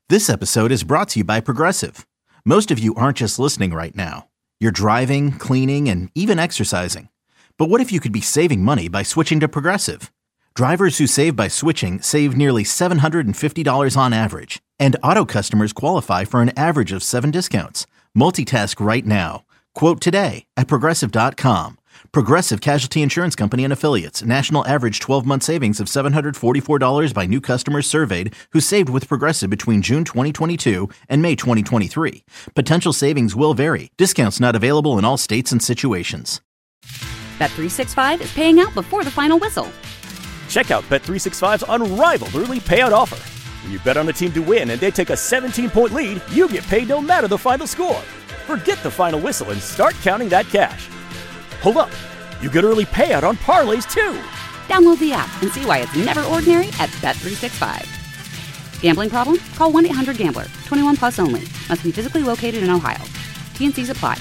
This episode is brought to you by Progressive. Most of you aren't just listening right now. You're driving, cleaning, and even exercising. But what if you could be saving money by switching to Progressive? Drivers who save by switching save nearly $750 on average. And auto customers qualify for an average of 7 discounts. Multitask right now. Quote today at Progressive.com. Progressive Casualty Insurance Company and Affiliates. National average 12-month savings of $744 by new customers surveyed who saved with Progressive between June 2022 and May 2023. Potential savings will vary. Discounts not available in all states and situations. Bet365 is paying out before the final whistle. Check out Bet365's unrivaled early payout offer. When you bet on a team to win and they take a 17-point lead, you get paid no matter the final score. Forget the final whistle and start counting that cash. Hold up. You get early payout on parlays, too. Download the app and see why it's never ordinary at Bet365. Gambling problem? Call 1-800-GAMBLER. 21 plus only. Must be physically located in Ohio. T&Cs apply.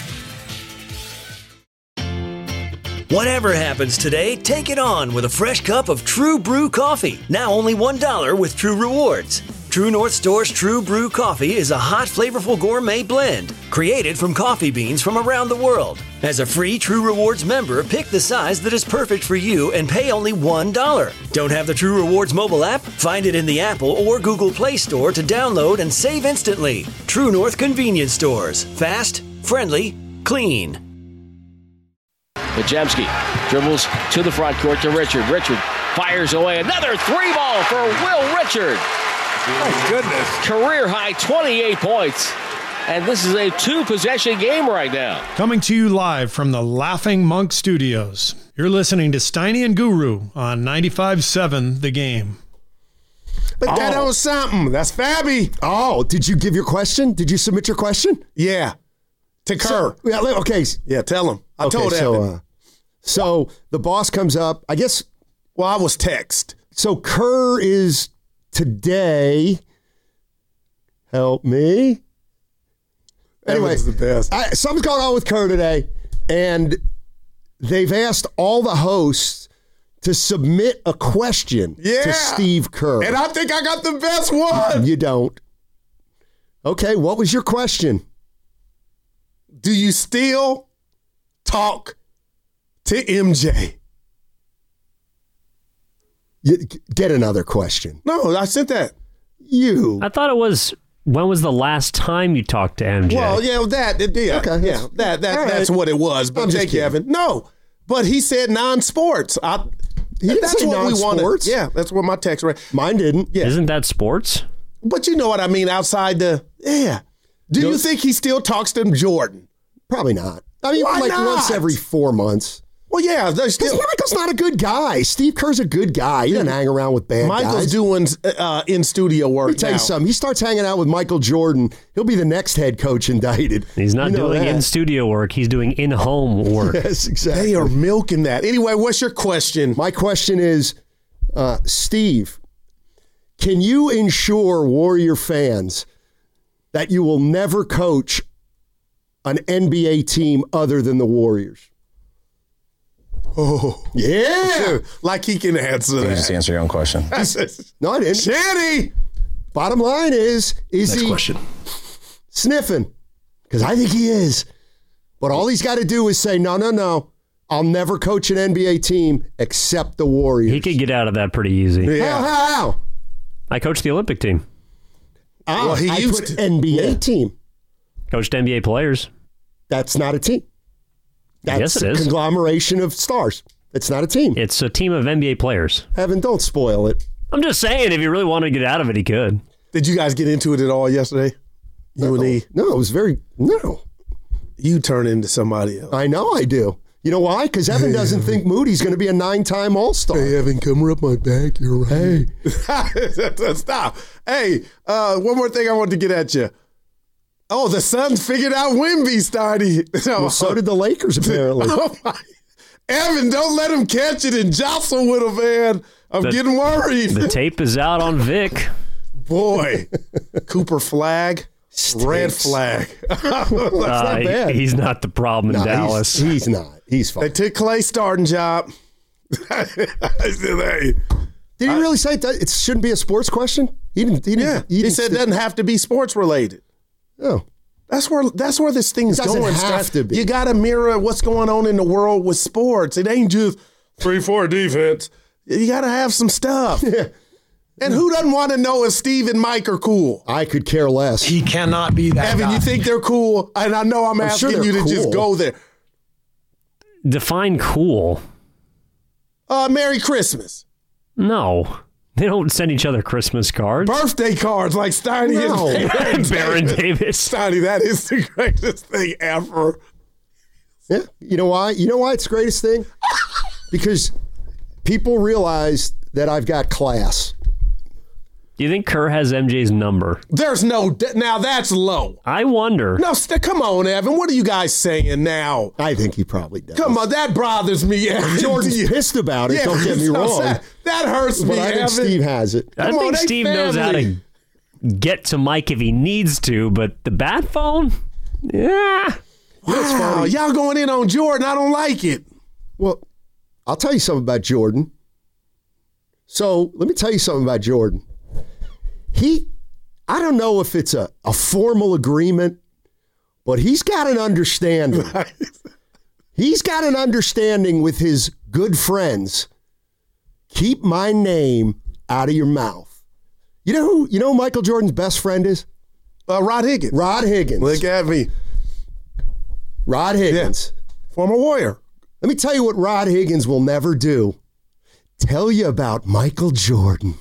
Whatever happens today, take it on with a fresh cup of True Brew coffee. Now only $1 with True Rewards. True North Store's True Brew coffee is a hot, flavorful gourmet blend created from coffee beans from around the world. As a free True Rewards member, pick the size that is perfect for you and pay only $1. Don't have the True Rewards mobile app? Find it in the Apple or Google Play Store to download and save instantly. True North Convenience Stores. Fast, friendly, clean. Majemski dribbles to the front court to Richard. Richard fires away. Another 3-ball for Will Richard. Oh, goodness. Career high 28 points. And this is a 2-possession game right now. Coming to you live from the Laughing Monk Studios. You're listening to Steiny and Guru on 95.7 The Game. But that was something. That's Fabby. Oh, did you give your question? Did you submit your question? Yeah. To Kerr. Okay. Yeah, tell him. I told Evan. So the boss comes up. I guess. Well, I was text. So Kerr is today. Help me. Anyway, the best. Something's going on with Kerr today, and they've asked all the hosts to submit a question to Steve Kerr. And I think I got the best one. You don't. Okay, what was your question? Do you still talk to MJ? Get another question. No, I sent that. I thought it was, when was the last time you talked to MJ? Well, yeah, that's what it was. But thank you, Evan. No, but he said non-sports. That's what we wanted. Yeah, that's what my text read. Mine didn't. Yeah. Isn't that sports? But you know what I mean, outside the, Do you think he still talks to Jordan? Probably not. I mean, Why not? Once every 4 months. Well, yeah, there's still. Michael's not a good guy. Steve Kerr's a good guy. He doesn't hang around with bad guys. Michael's doing in-studio work. Let me tell you something. He starts hanging out with Michael Jordan, he'll be the next head coach indicted. He's not doing in-studio work. He's doing in-home work. Yes, exactly. They are milking that. Anyway, what's your question? My question is, Steve, can you ensure Warrior fans that you will never coach an NBA team other than the Warriors? Oh, yeah. Like he can answer that. You just answer your own question. No, I didn't. Shanny! Bottom line is Next he question. Sniffing? Because I think he is. But all he's got to do is say, no. I'll never coach an NBA team except the Warriors. He could get out of that pretty easy. Yeah. How? I coached the Olympic team. Well, he used to. NBA team. Coached NBA players. That's not a team. That's yes, it is. A conglomeration of stars. It's not a team. It's a team of NBA players. Evan, don't spoil it. I'm just saying, if you really want to get out of it, he could. Did you guys get into it at all yesterday? You and E? No, it was no. You turn into somebody else. I know I do. You know why? Because Evan doesn't think Moody's going to be a 9-time All-Star. Hey, Evan, come rub my back. You're right. Hey. Stop. Hey, one more thing I wanted to get at you. Oh, the Suns figured out Wemby, Steiny. Well, so did the Lakers, apparently. Oh my. Evan, don't let him catch it and jostle with him, man. I'm getting worried. The tape is out on Vic. Boy. Cooper flag. Stinks. Red flag. That's not bad. He's not the problem in Dallas. He's not. He's fine. They took Clay's starting job. I said, hey, Did he really say it shouldn't be a sports question? He said it doesn't have to be sports related. Oh. That's where this thing's going. It doesn't have to be. You got to mirror what's going on in the world with sports. It ain't just 3-4 defense. You got to have some stuff. Yeah. And who doesn't want to know if Steve and Mike are cool? I could care less. He cannot be that Evan, guy. you think they're cool? And I know I'm asking sure you to they're just cool. go there. Define cool. Merry Christmas. No. They don't send each other Christmas cards. Birthday cards like Steiny and Baron Davis. Steiny, that is the greatest thing ever. Yeah. You know why? You know why it's the greatest thing? Because people realize that I've got class. Do you think Kerr has MJ's number? There's no... Now, that's low. I wonder. No, come on, Evan. What are you guys saying now? I think he probably does. Come on, that bothers me, Evan. Jordan's pissed about it, don't get me wrong. That hurts me, But I Evan. think Steve has it. I think Steve knows how to get to Mike if he needs to, but the bat phone? Yeah. Wow, y'all going in on Jordan. I don't like it. Well, I'll tell you something about Jordan. So let me tell you something about Jordan. I don't know if it's a formal agreement, but he's got an understanding. He's got an understanding with his good friends. Keep my name out of your mouth. You know who Michael Jordan's best friend is? Rod Higgins. Rod Higgins. Look at me. Rod Higgins. Yeah. Former Warrior. Let me tell you what Rod Higgins will never do. Tell you about Michael Jordan.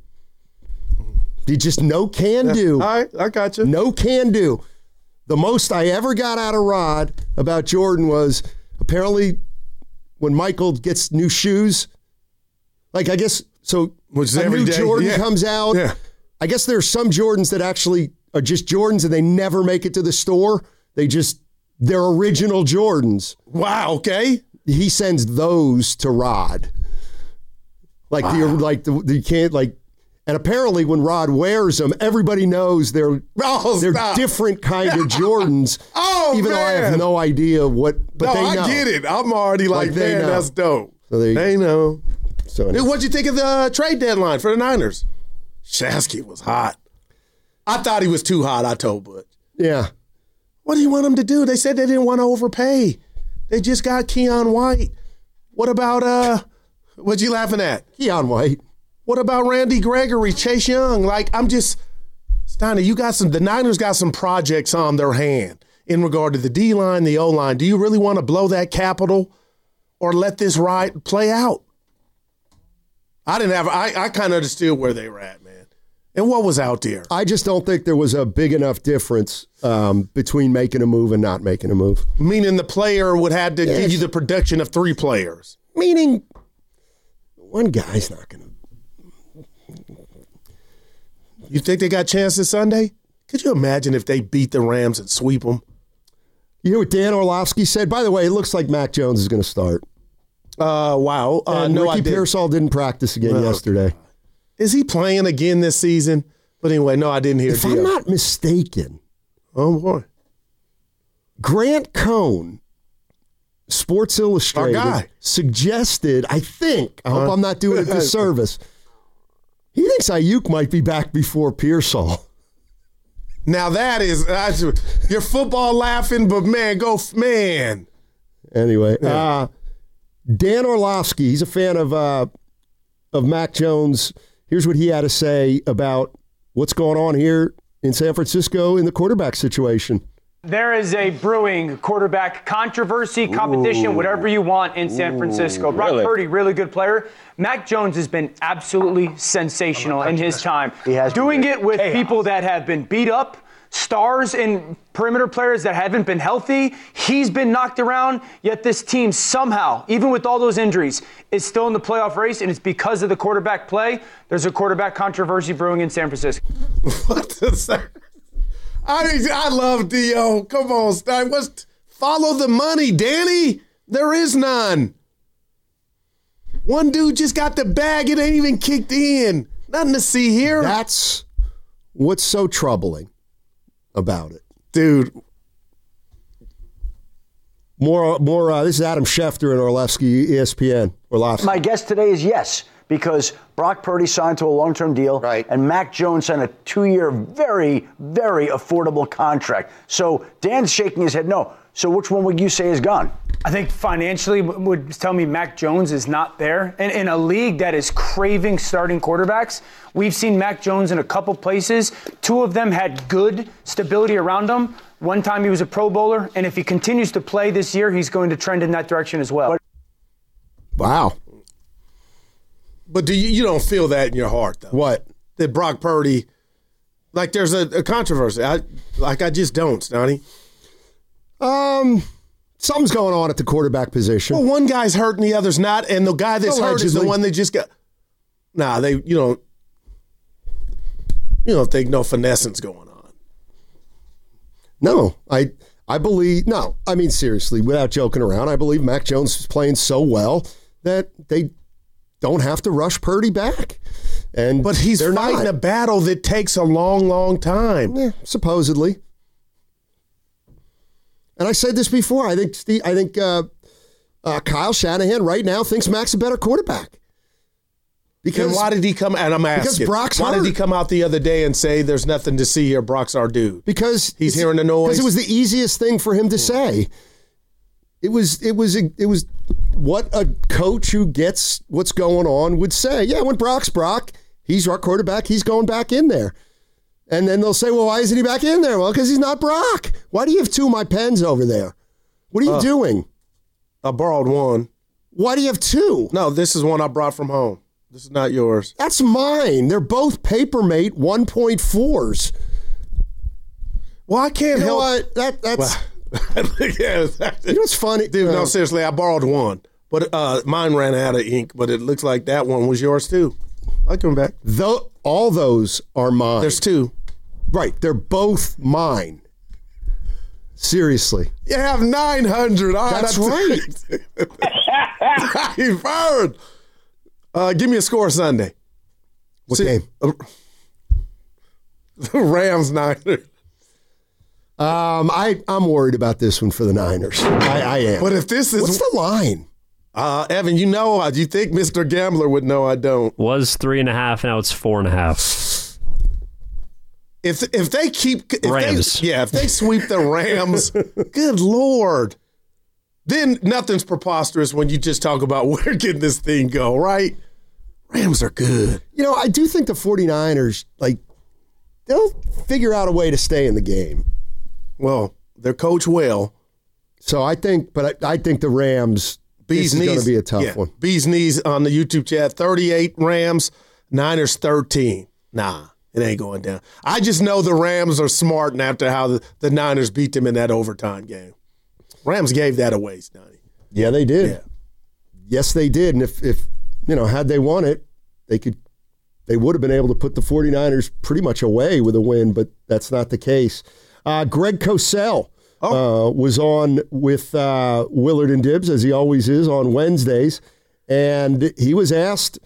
He just no can do. All right, I got you. No can do. The most I ever got out of Rod about Jordan was apparently when Michael gets new shoes. Like, I guess, so which a every new day. Jordan comes out. Yeah. I guess there are some Jordans that actually are just Jordans and they never make it to the store. They're original Jordans. Wow, okay. He sends those to Rod. Like, you can't, like, and apparently when Rod wears them, everybody knows they're different kind of Jordans. Even though I have no idea what, but they know. I get it. I'm already like man, know. that's dope. So they know. So anyway. What'd you think of the trade deadline for the Niners? Shasky was hot. I thought he was too hot, I told Butch. Yeah. What do you want him to do? They said they didn't want to overpay. They just got Keon White. What about, what you laughing at? Keon White. What about Randy Gregory, Chase Young? Like, Steiner, the Niners got some projects on their hand in regard to the D-line, the O-line. Do you really want to blow that capital or let this ride play out? I kind of understood where they were at, man. And what was out there? I just don't think there was a big enough difference between making a move and not making a move. Meaning the player would have to give you the production of 3 players. Meaning one guy's not going to. You think they got chances Sunday? Could you imagine if they beat the Rams and sweep them? You hear what Dan Orlovsky said? By the way, it looks like Mac Jones is going to start. Wow. And Ricky Pearsall didn't practice again yesterday. Is he playing again this season? But anyway, no, I didn't hear. If I'm not mistaken, oh boy, Grant Cohn, Sports Illustrated, suggested, I hope I'm not doing a disservice, he thinks Ayuk might be back before Pearsall. Now that's you're football laughing, but man. Anyway, Dan Orlovsky, he's a fan of Mac Jones. Here's what he had to say about what's going on here in San Francisco in the quarterback situation. There is a brewing quarterback controversy, competition, whatever you want in San Francisco. Brock Purdy, really good player. Mac Jones has been absolutely sensational in his time. Doing it with people that have been beat up, stars and perimeter players that haven't been healthy. He's been knocked around, yet this team somehow, even with all those injuries, is still in the playoff race, and it's because of the quarterback play. There's a quarterback controversy brewing in San Francisco. What is that? I love Dio. Come on, Stein. Follow the money, Danny. There is none. One dude just got the bag. It ain't even kicked in. Nothing to see here. That's what's so troubling about it. Dude. More. This is Adam Schefter and Orlovsky, ESPN. Orlovsky. My guess today is yes. because Brock Purdy signed to a long-term deal, and Mac Jones signed a 2-year, very, very affordable contract. So Dan's shaking his head no. So which one would you say is gone? I think financially would tell me Mac Jones is not there. And in a league that is craving starting quarterbacks, we've seen Mac Jones in a couple places. 2 of them had good stability around him. One time he was a Pro Bowler, and if he continues to play this year, he's going to trend in that direction as well. Wow. But you don't feel that in your heart, though? What? That Brock Purdy, like there's a controversy. I just don't, Stoney. Something's going on at the quarterback position. Well, one guy's hurt and the other's not, and the guy that's hurt is the one that just got. Nah, you don't think no finessing's going on. No, I believe no. I mean, seriously, without joking around, I believe Mac Jones is playing so well that they don't have to rush Purdy back. But he's fighting a battle that takes a long, long time. Yeah, supposedly. And I said this before. I think Kyle Shanahan right now thinks Mac's a better quarterback. Because why did he come? And I'm asking, because Brock's why hurt. did he come out the other day and say there's nothing to see here? Brock's our dude. Because he's hearing the noise. Because it was the easiest thing for him to say. It was what a coach who gets what's going on would say. Yeah, when Brock's Brock, he's our quarterback. He's going back in there. And then they'll say, well, why isn't he back in there? Well, because he's not Brock. Why do you have 2 of my pens over there? What are you doing? I borrowed one. Why do you have 2? No, this is one I brought from home. This is not yours. That's mine. They're both Papermate 1.4s. Well, I can't help. What? That's. Yeah, you know what's funny? Dude, no, seriously, I borrowed one. But mine ran out of ink, but it looks like that one was yours too. I'll come back. All those are mine. There's 2. Right, they're both mine. Seriously. You have 900. That's right. You've heard. Give me a score Sunday. What game? Rams Niners. I'm worried about this one for the Niners. I am. But if this is what's the line? Evan, you think Mr. Gambler would know? I don't. Was 3.5, now it's 4.5. If they keep Rams, if they sweep the Rams, good Lord, then nothing's preposterous when you just talk about where can this thing go, right? Rams are good. You know, I do think the 49ers, they'll figure out a way to stay in the game. Well, they're coached well. So I think the Rams, this is going to be a tough one. Bee's Knees on the YouTube chat, 38 Rams, Niners 13. Nah, it ain't going down. I just know the Rams are smart and after how the Niners beat them in that overtime game. Rams gave that away, Stoney. Yeah, they did. Yeah. Yes, they did. And if had they won it, they would have been able to put the 49ers pretty much away with a win, but that's not the case. Greg Cosell was on with Willard and Dibbs, as he always is on Wednesdays, and he was asked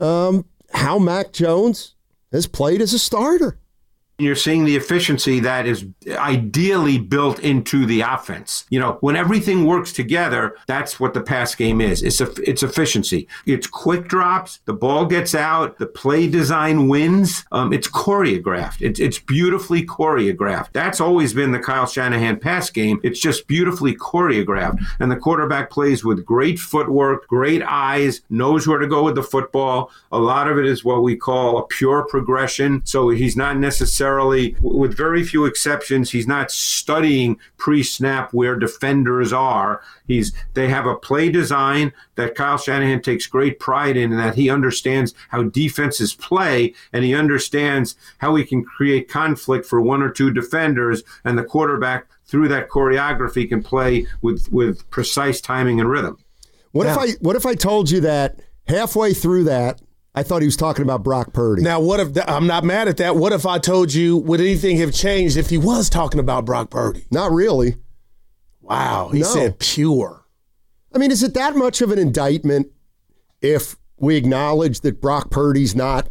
how Mac Jones has played as a starter. You're seeing the efficiency that is ideally built into the offense. You know, when everything works together, that's what the pass game is. It's efficiency. It's quick drops. The ball gets out. The play design wins. It's choreographed. It's beautifully choreographed. That's always been the Kyle Shanahan pass game. It's just beautifully choreographed. And the quarterback plays with great footwork, great eyes, knows where to go with the football. A lot of it is what we call a pure progression. So he's not necessarily, with very few exceptions, he's not studying pre-snap where defenders are. They have a play design that Kyle Shanahan takes great pride in, and that he understands how defenses play, and he understands how he can create conflict for 1 or 2 defenders, and the quarterback, through that choreography, can play with precise timing and rhythm. What if I told you that halfway through that, I thought he was talking about Brock Purdy. Now, what if I'm not mad at that? What if I told you, would anything have changed if he was talking about Brock Purdy? Not really. Wow, he said pure. I mean, is it that much of an indictment if we acknowledge that Brock Purdy's not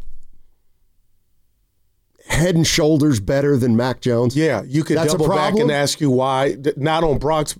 head and shoulders better than Mac Jones? Yeah, you could double back and ask you why, not on Brock's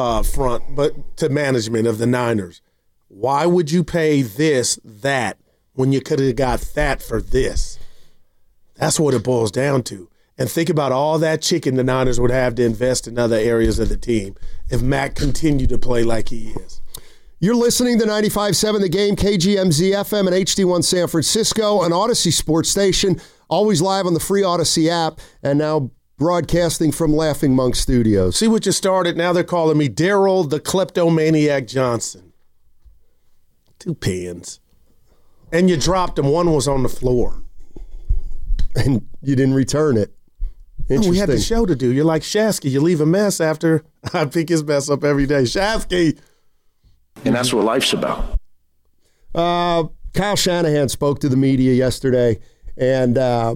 front, but to management of the Niners. Why would you pay that when you could have got that for this. That's what it boils down to. And think about all that chicken the Niners would have to invest in other areas of the team if Mac continued to play like he is. You're listening to 95.7 The Game, KGMZ FM and HD1 San Francisco, an Odyssey sports station, always live on the free Odyssey app, and now broadcasting from Laughing Monk Studios. See what you started? Now they're calling me Daryl the Kleptomaniac Johnson. 2 pins. And you dropped them. One was on the floor. And you didn't return it. Oh, we had the show to do. You're like Shasky. You leave a mess after I pick his mess up every day. Shasky. And that's what life's about. Kyle Shanahan spoke to the media yesterday, and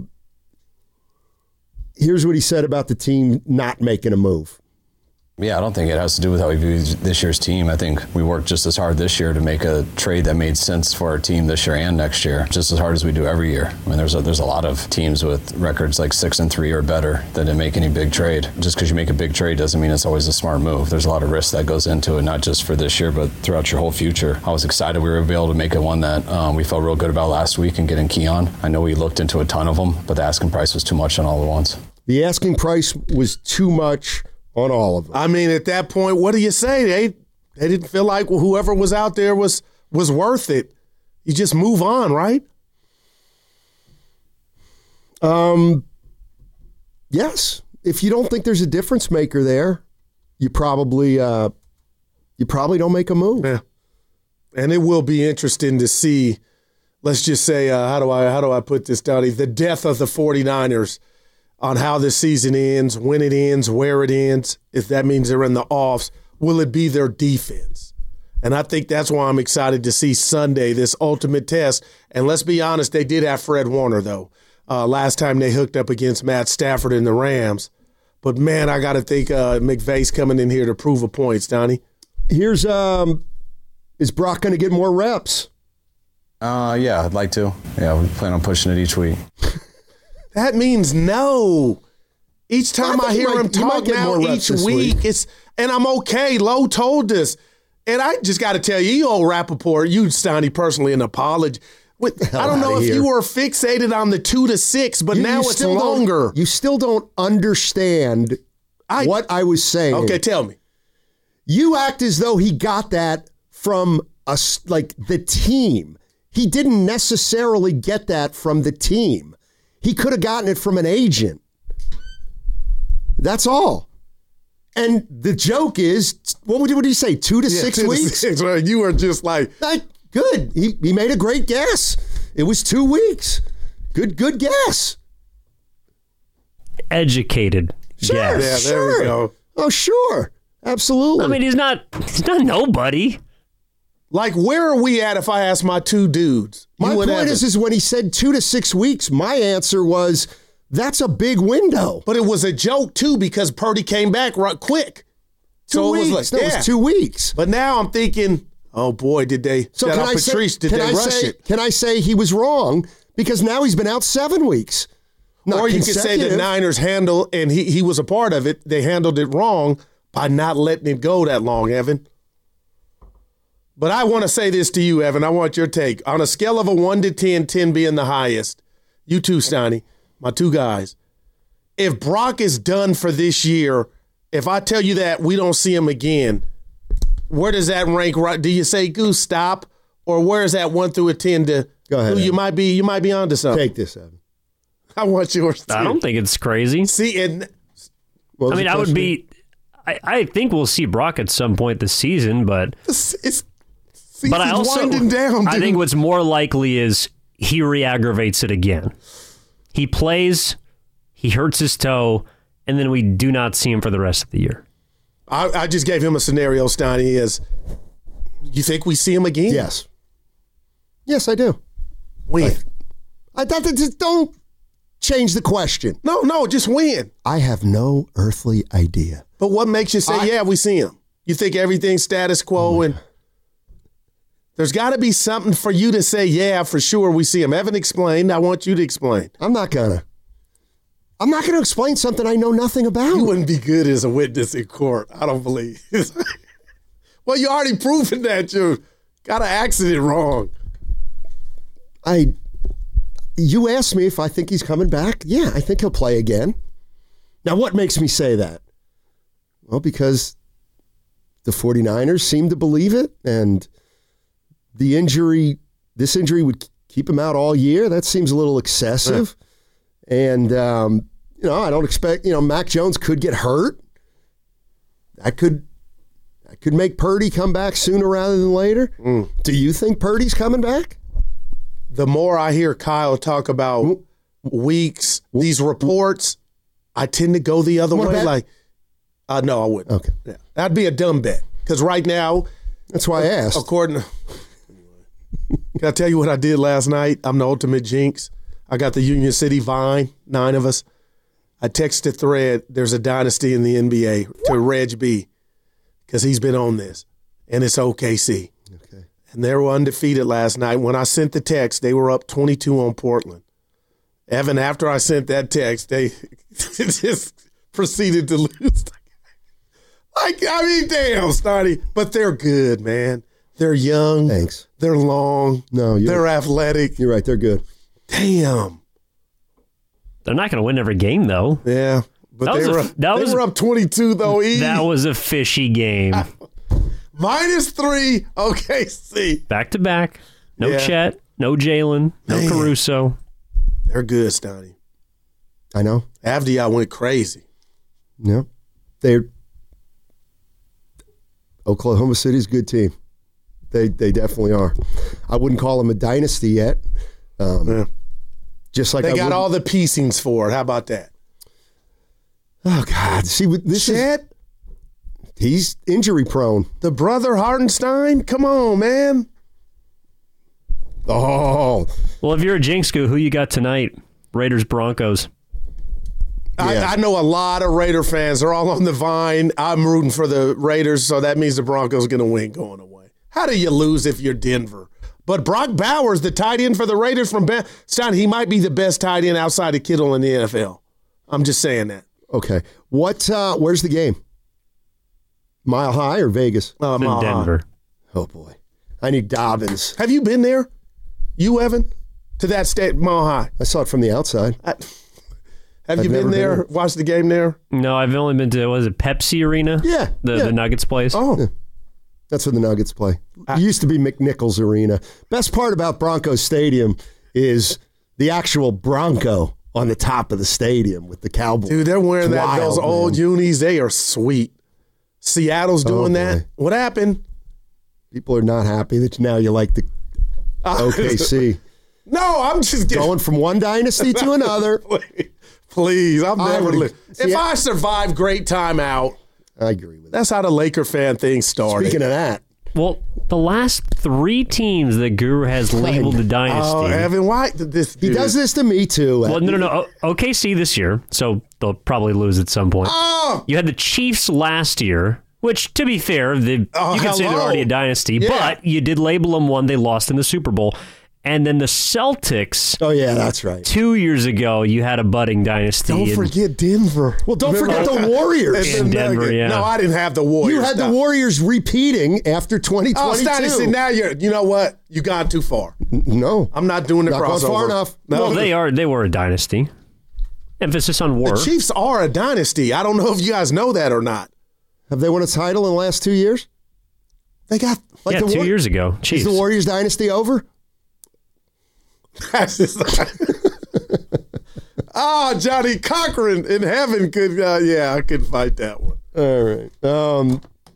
here's what he said about the team not making a move. Yeah, I don't think it has to do with how we view this year's team. I think we worked just as hard this year to make a trade that made sense for our team this year and next year, just as hard as we do every year. I mean, there's a lot of teams with records like 6-3 or better that didn't make any big trade. Just because you make a big trade doesn't mean it's always a smart move. There's a lot of risk that goes into it, not just for this year, but throughout your whole future. I was excited we were able to make it one that we felt real good about last week and getting Keon. I know we looked into a ton of them, but the asking price was too much on all at once. The asking price was too much on all of them. I mean, at that point, what do you say? They didn't feel like whoever was out there was worth it. You just move on, right? Yes. If you don't think there's a difference maker there, you probably don't make a move. Yeah. And it will be interesting to see. Let's just say, how do I put this, Donnie? The death of the 49ers. On how this season ends, when it ends, where it ends, if that means they're in the offs, will it be their defense? And I think that's why I'm excited to see Sunday, this ultimate test. And let's be honest, they did have Fred Warner, though, last time they hooked up against Matt Stafford and the Rams. But, man, I got to think McVay's coming in here to prove a point, Donnie. Here's, is Brock going to get more reps? Yeah, I'd like to. Yeah, we plan on pushing it each week. That means no. Each time I hear him talk now each week, and I'm okay. Lowe told us. And I just got to tell you old Rappaport, you, Steiny, personally, an apology. I don't know if you were fixated on the 2 to 6, but now it's longer. You still don't understand what I was saying. Okay, tell me. You act as though he got that from the team. He didn't necessarily get that from the team. He could have gotten it from an agent. That's all. And the joke is, what did he say, 2 to 6 weeks? 2 to 6, right? You were just like... Good. He made a great guess. It was 2 weeks. Good guess. Educated guess. Yeah, there we go. Oh, sure. Absolutely. I mean, he's not nobody. Like, where are we at if I ask my 2 dudes? My point is when he said 2 to 6 weeks, my answer was, that's a big window. But it was a joke, too, because Purdy came back right quick. 2 weeks. That was 2 weeks. But now I'm thinking, oh, boy, did they rush it? Can I say he was wrong? Because now he's been out 7 weeks. Or you could say the Niners handled, and he was a part of it, they handled it wrong by not letting it go that long, Evan. But I want to say this to you, Evan. I want your take. On a scale of a 1 to 10, 10 being the highest, you too, Steiny, my 2 guys, if Brock is done for this year, if I tell you that we don't see him again, where does that rank? Right? Do you say, Goose, stop? Or where is that 1 through a 10 to go ahead? You might be onto something. Take this, Evan. I want yours too. I don't think it's crazy. See, and I would be. I think we'll see Brock at some point this season, but but I also winding down, dude. I think what's more likely is he re-aggravates it again. He plays, he hurts his toe, and then we do not see him for the rest of the year. I just gave him a scenario, Steiny. Is you think we see him again? Yes. Yes, I do. When? I thought that just don't change the question. No, just when. I have no earthly idea. But what makes you say, yeah, we see him? You think everything's status quo and there's got to be something for you to say, yeah, for sure we see him. Evan explained. I want you to explain. I'm not going to explain something I know nothing about. You wouldn't be good as a witness in court, I don't believe. Well, you already proven that you got an accident wrong. You asked me if I think he's coming back. Yeah, I think he'll play again. Now, what makes me say that? Well, because the 49ers seem to believe it, and this injury would keep him out all year. That seems a little excessive. Yeah. And, I don't expect, Mac Jones could get hurt. That could make Purdy come back sooner rather than later. Do you think Purdy's coming back? The more I hear Kyle talk about weeks, these reports, I tend to go the other way. Like, no, I wouldn't. Okay. Yeah. That'd be a dumb bet. Because right now, that's why I asked. Can I tell you what I did last night? I'm the ultimate jinx. I got the Union City Vine, 9 of us. I texted Thread, there's a dynasty in the NBA, to Reg B, because he's been on this, and it's OKC. Okay. And they were undefeated last night. When I sent the text, they were up 22 on Portland. Evan, after I sent that text, they just proceeded to lose. Damn, Snotty. But they're good, man. They're young. Thanks. They're long. No, they're athletic. You're right. They're good. Damn. They're not going to win every game, though. Yeah. But they were up 22, though. That was a fishy game. -3, OKC. Back-to-back. No Chet, no Jalen, no Caruso. They're good, Stoney. I know. Avdia went crazy. Yeah. Oklahoma City's a good team. They definitely are. I wouldn't call them a dynasty yet. Just like they got all the piecings for it. How about that? Oh God! See, this Chet? He's injury prone. The brother Hartenstein? Come on, man. Oh. Well, if you're a Jinxco, who you got tonight? Raiders, Broncos. I know a lot of Raider fans. They're all on the Vine. I'm rooting for the Raiders, so that means the Broncos are going to win going away. How do you lose if you're Denver? But Brock Bowers, the tight end for the Raiders from Stein, he might be the best tight end outside of Kittle in the NFL. I'm just saying that. Okay. Where's the game? Mile High or Vegas? In Denver. High. Oh, boy. I need Dobbins. Have you been there? You, Evan? To that state, Mile High? I saw it from the outside. Have you been there? Watched the game there? No, I've only been to, was it Pepsi Arena? Yeah. The Nuggets place? Oh. Yeah. That's where the Nuggets play. It used to be McNichols Arena. Best part about Broncos Stadium is the actual Bronco on the top of the stadium with the Cowboys. Dude, they're wearing those old unis. They are sweet. Seattle's doing that. What happened? People are not happy that now you like the OKC. No, I'm just going from one dynasty to another. Please, I'm never. If I survive great timeout, I agree with that. That's how the Laker fan thing started. Speaking of that. Well, the last 3 teams that Guru has labeled the dynasty. Oh, Evan, why did this He does this to me, too. Well, no. OKC this year, so they'll probably lose at some point. Oh! You had the Chiefs last year, which, to be fair, you could say they're already a dynasty, but you did label them one they lost in the Super Bowl. And then the Celtics. Oh, yeah, that's right. 2 years ago, you had a budding dynasty. Don't forget Denver. Well, don't forget the Warriors. In Denver, yeah. No, I didn't have the Warriors. You had the Warriors repeating after 2022. Oh, Stacey, now you know what? You gone too far. No. I'm not doing the not crossover. Not far enough. No. Well, they were a dynasty. Emphasis on war. The Chiefs are a dynasty. I don't know if you guys know that or not. Have they won a title in the last 2 years? They got 2 years ago. Chiefs. Is the Warriors dynasty over? Johnny Cochran in heaven could. I could fight that one. All right.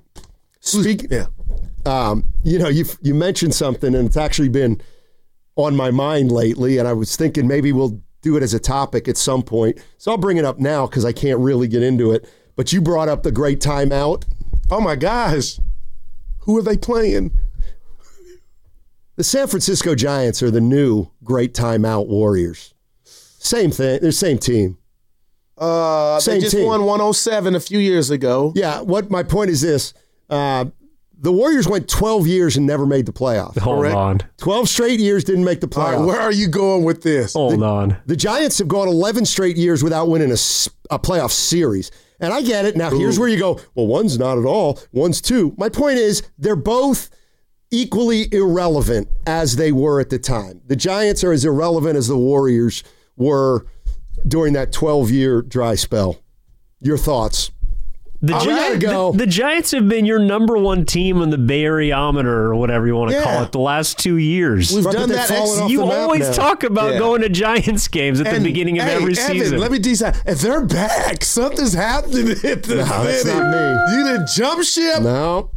You mentioned something, and it's actually been on my mind lately, and I was thinking maybe we'll do it as a topic at some point. So I'll bring it up now because I can't really get into it. But you brought up the great timeout. Oh my gosh, who are they playing? The San Francisco Giants are the new great timeout Warriors. Same thing. They're the same team. They just won 107 a few years ago. Yeah, what my point is this. The Warriors went 12 years and never made the playoffs. Hold on. 12 straight years didn't make the playoffs. All right, where are you going with this? Hold on. The Giants have gone 11 straight years without winning a playoff series. And I get it. Now, here's where you go, well, one's not at all. One's 2. My point is they're both equally irrelevant as they were at the time. The Giants are as irrelevant as the Warriors were during that 12-year dry spell. Your thoughts? The Giants have been your number one team on the Bay Areaometer or whatever you want to call it the last 2 years. We've done that. You always talk about going to Giants games at the beginning of every season. Let me decide. If they're back, something's happening at the city. That's not me. You didn't jump ship? No.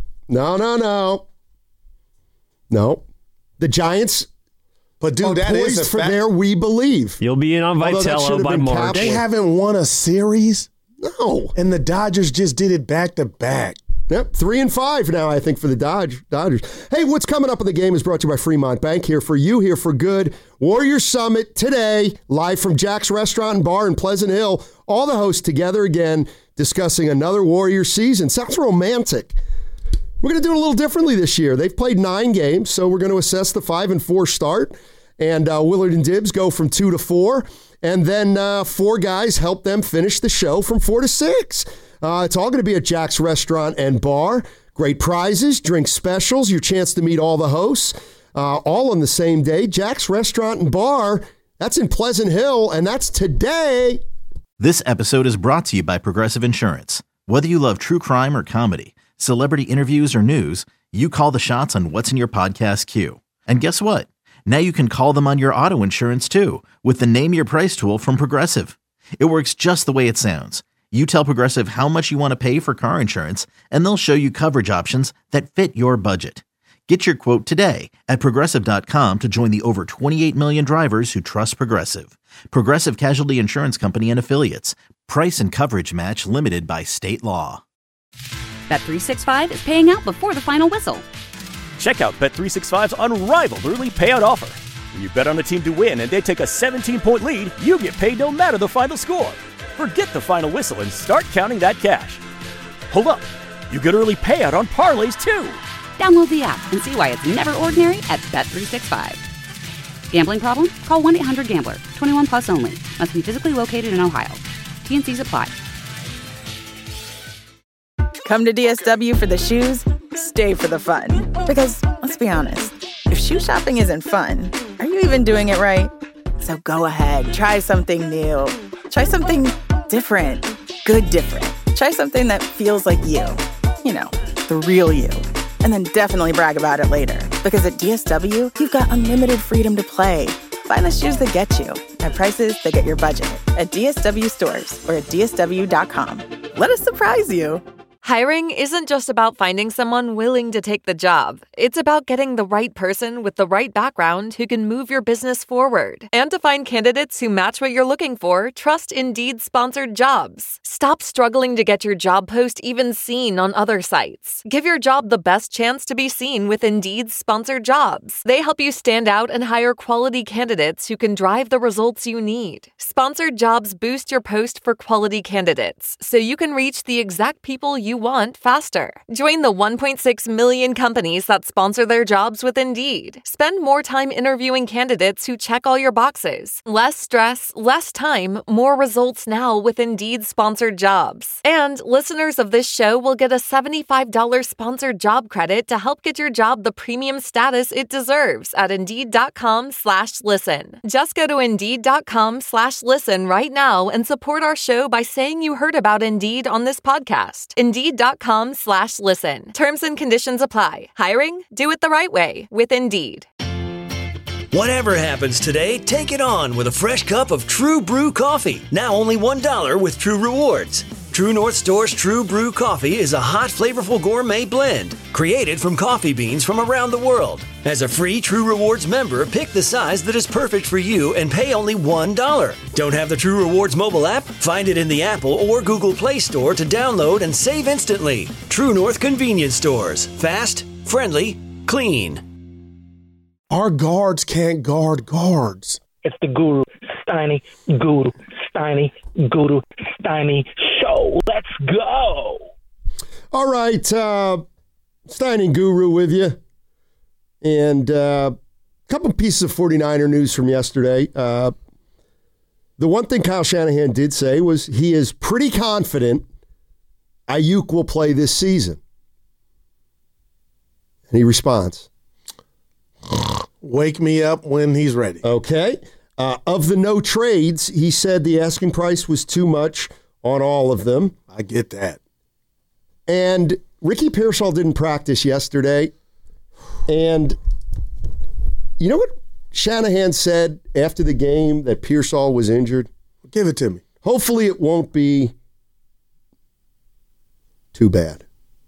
The Giants are poised for their we believe. You'll be in on Vitello by March. They haven't won a series? No. And the Dodgers just did it back-to-back. Yep, 3-5 now, I think, for the Dodgers. Hey, what's coming up in the game is brought to you by Fremont Bank. Here for you, here for good. Warriors Summit today, live from Jack's Restaurant and Bar in Pleasant Hill. All the hosts together again, discussing another Warriors season. Sounds romantic. We're going to do it a little differently this year. They've played 9 games, so we're going to assess the 5-4 start. And Willard and Dibbs go from 2 to 4. And then 4 guys help them finish the show from 4 to 6. It's all going to be at Jack's Restaurant and Bar. Great prizes, drink specials, your chance to meet all the hosts, all on the same day. Jack's Restaurant and Bar, that's in Pleasant Hill, and that's today. This episode is brought to you by Progressive Insurance. Whether you love true crime or comedy, celebrity interviews or news, you call the shots on what's in your podcast queue. And guess what? Now you can call them on your auto insurance too with the Name Your Price tool from Progressive. It works just the way it sounds. You tell Progressive how much you want to pay for car insurance, and they'll show you coverage options that fit your budget. Get your quote today at Progressive.com to join the over 28 million drivers who trust Progressive. Progressive Casualty Insurance Company and Affiliates. Price and coverage match limited by state law. Bet365 is paying out before the final whistle. Check out Bet365's unrivaled early payout offer. When you bet on a team to win and they take a 17-point lead, you get paid no matter the final score. Forget the final whistle and start counting that cash. Hold up. You get early payout on parlays, too. Download the app and see why it's never ordinary at Bet365. Gambling problem? Call 1-800-GAMBLER. 21 plus only. Must be physically located in Ohio. T&Cs apply. Come to DSW for the shoes, stay for the fun. Because, let's be honest, if shoe shopping isn't fun, are you even doing it right? So go ahead, try something new. Try something different. Good different. Try something that feels like you. You know, the real you. And then definitely brag about it later. Because at DSW, you've got unlimited freedom to play. Find the shoes that get you at prices that get your budget at DSW stores or at DSW.com. Let us surprise you. Hiring isn't just about finding someone willing to take the job. It's about getting the right person with the right background who can move your business forward. And to find candidates who match what you're looking for, trust Indeed-sponsored jobs. Stop struggling to get your job post even seen on other sites. Give your job the best chance to be seen with Indeed-sponsored jobs. They help you stand out and hire quality candidates who can drive the results you need. Sponsored jobs boost your post for quality candidates, so you can reach the exact people you want faster. Join the 1.6 million companies that sponsor their jobs with Indeed. Spend more time interviewing candidates who check all your boxes. Less stress, less time, more results now with Indeed sponsored jobs. And listeners of this show will get a $75 sponsored job credit to help get your job the premium status it deserves at Indeed.com/listen. Just go to Indeed.com/listen right now and support our show by saying you heard about Indeed on this podcast. Indeed.com/listen. Terms and conditions apply. Hiring? Do it the right way with Indeed. Whatever happens today, take it on with a fresh cup of True Brew coffee. Now only $1 with True Rewards. True North Store's True Brew coffee is a hot, flavorful gourmet blend created from coffee beans from around the world. As a free True Rewards member, pick the size that is perfect for you and pay only $1. Don't have the True Rewards mobile app? Find it in the Apple or Google Play Store to download and save instantly. True North Convenience Stores. Fast, friendly, clean. Our guards can't guard guards. It's the Guru, Steiny, Guru, Steiny, Guru, Steiny show. Let's go. All right, Steiny and Guru with you. And a couple pieces of 49er news from yesterday. The one thing Kyle Shanahan did say was he is pretty confident Ayuk will play this season. And he responds, Wake me up when he's ready. Okay. Of the no trades, he said the asking price was too much on all of them. I get that. And Ricky Pearsall didn't practice yesterday. And you know what Shanahan said after the game that Pearsall was injured? Give it to me. Hopefully it won't be too bad.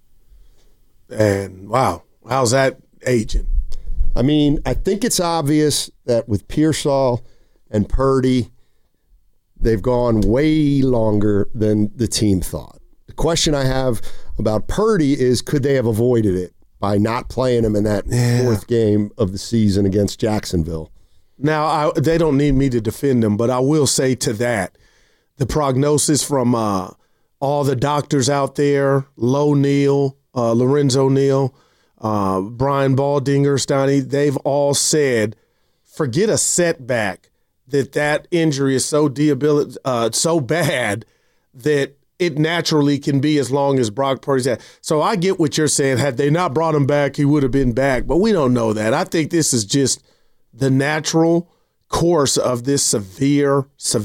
And wow, how's that aging? I mean, I think it's obvious that with Pearsall and Purdy, they've gone way longer than the team thought. The question I have about Purdy is, could they have avoided it by not playing him in that fourth game of the season against Jacksonville? Now, they don't need me to defend them, but I will say to that, the prognosis from all the doctors out there, Lorenzo Neal, Brian Baldinger, Steiny, they've all said, forget a setback, that injury is so so bad that it naturally can be as long as Brock Purdy's had. So I get what you're saying. Had they not brought him back, he would have been back. But we don't know that. I think this is just the natural course of this severe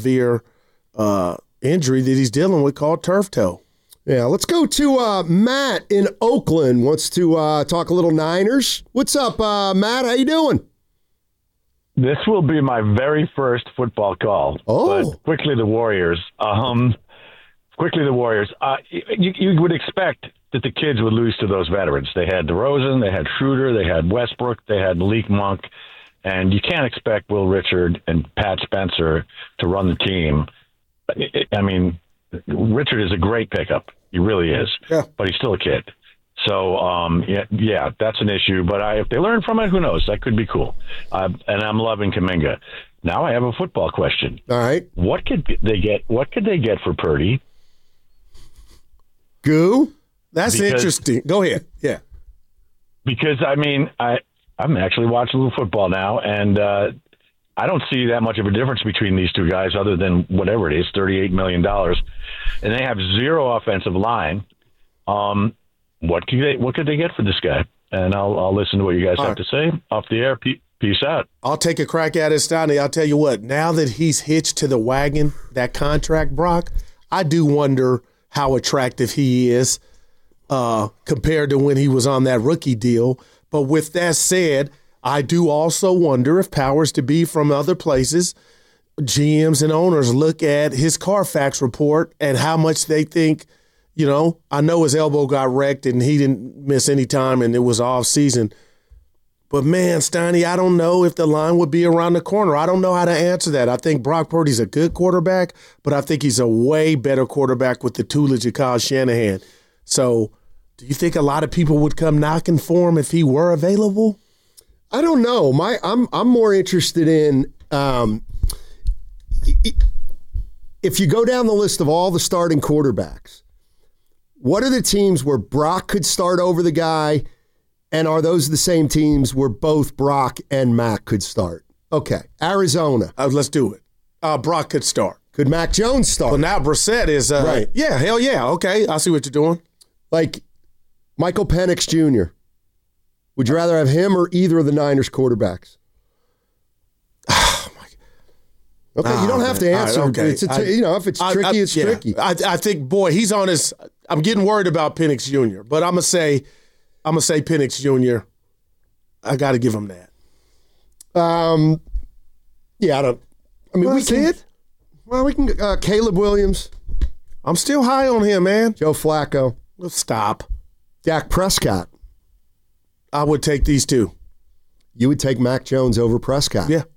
injury that he's dealing with called turf toe. Yeah, let's go to Matt in Oakland. Wants to talk a little Niners. What's up, Matt? How you doing? This will be my very first football call. Oh. But quickly the Warriors. You would expect that the kids would lose to those veterans. They had DeRozan, they had Schroeder, they had Westbrook, they had Malik Monk, and you can't expect Will Richard and Pat Spencer to run the team. I mean, Richard is a great pickup. He really is. Yeah. But he's still a kid. So, yeah, that's an issue. But if they learn from it, who knows? That could be cool. And I'm loving Kuminga. Now I have a football question. All right. What could they get for Purdy? Goo? That's interesting. Go ahead. Yeah. Because, I mean, I'm actually watching a little football now, and I don't see that much of a difference between these two guys other than whatever it is, $38 million. And they have zero offensive line. What could they get for this guy? And I'll listen to what you guys have to say off the air. Peace out. I'll take a crack at it, Stoney. I'll tell you what, now that he's hitched to the wagon, that contract, Brock, I do wonder how attractive he is compared to when he was on that rookie deal. But with that said, I do also wonder if powers to be from other places, GMs and owners look at his Carfax report and how much they think, I know his elbow got wrecked and he didn't miss any time and it was off season. But, man, Steiny, I don't know if the line would be around the corner. I don't know how to answer that. I think Brock Purdy's a good quarterback, but I think he's a way better quarterback with the tutelage of Kyle Shanahan. So do you think a lot of people would come knocking for him if he were available? I don't know. I'm more interested in if you go down the list of all the starting quarterbacks, what are the teams where Brock could start over the guy, and are those the same teams where both Brock and Mac could start? Okay, Arizona. Let's do it. Brock could start. Could Mac Jones start? Well, now Brissett is right. Yeah, hell yeah. Okay, I see what you're doing. Like Michael Penix Jr. Would you rather have him or either of the Niners quarterbacks? Oh my God. Okay, you don't have to answer. Right, okay. If it's tricky, it's tricky. I think, boy, he's on his. I'm getting worried about Penix Jr., but I'm gonna say Penix Jr. I got to give him that. Yeah, I don't. I mean, we can. Well, we can. Caleb Williams. I'm still high on him, man. Joe Flacco. Let's stop. Dak Prescott. I would take these two. You would take Mac Jones over Prescott? Yeah.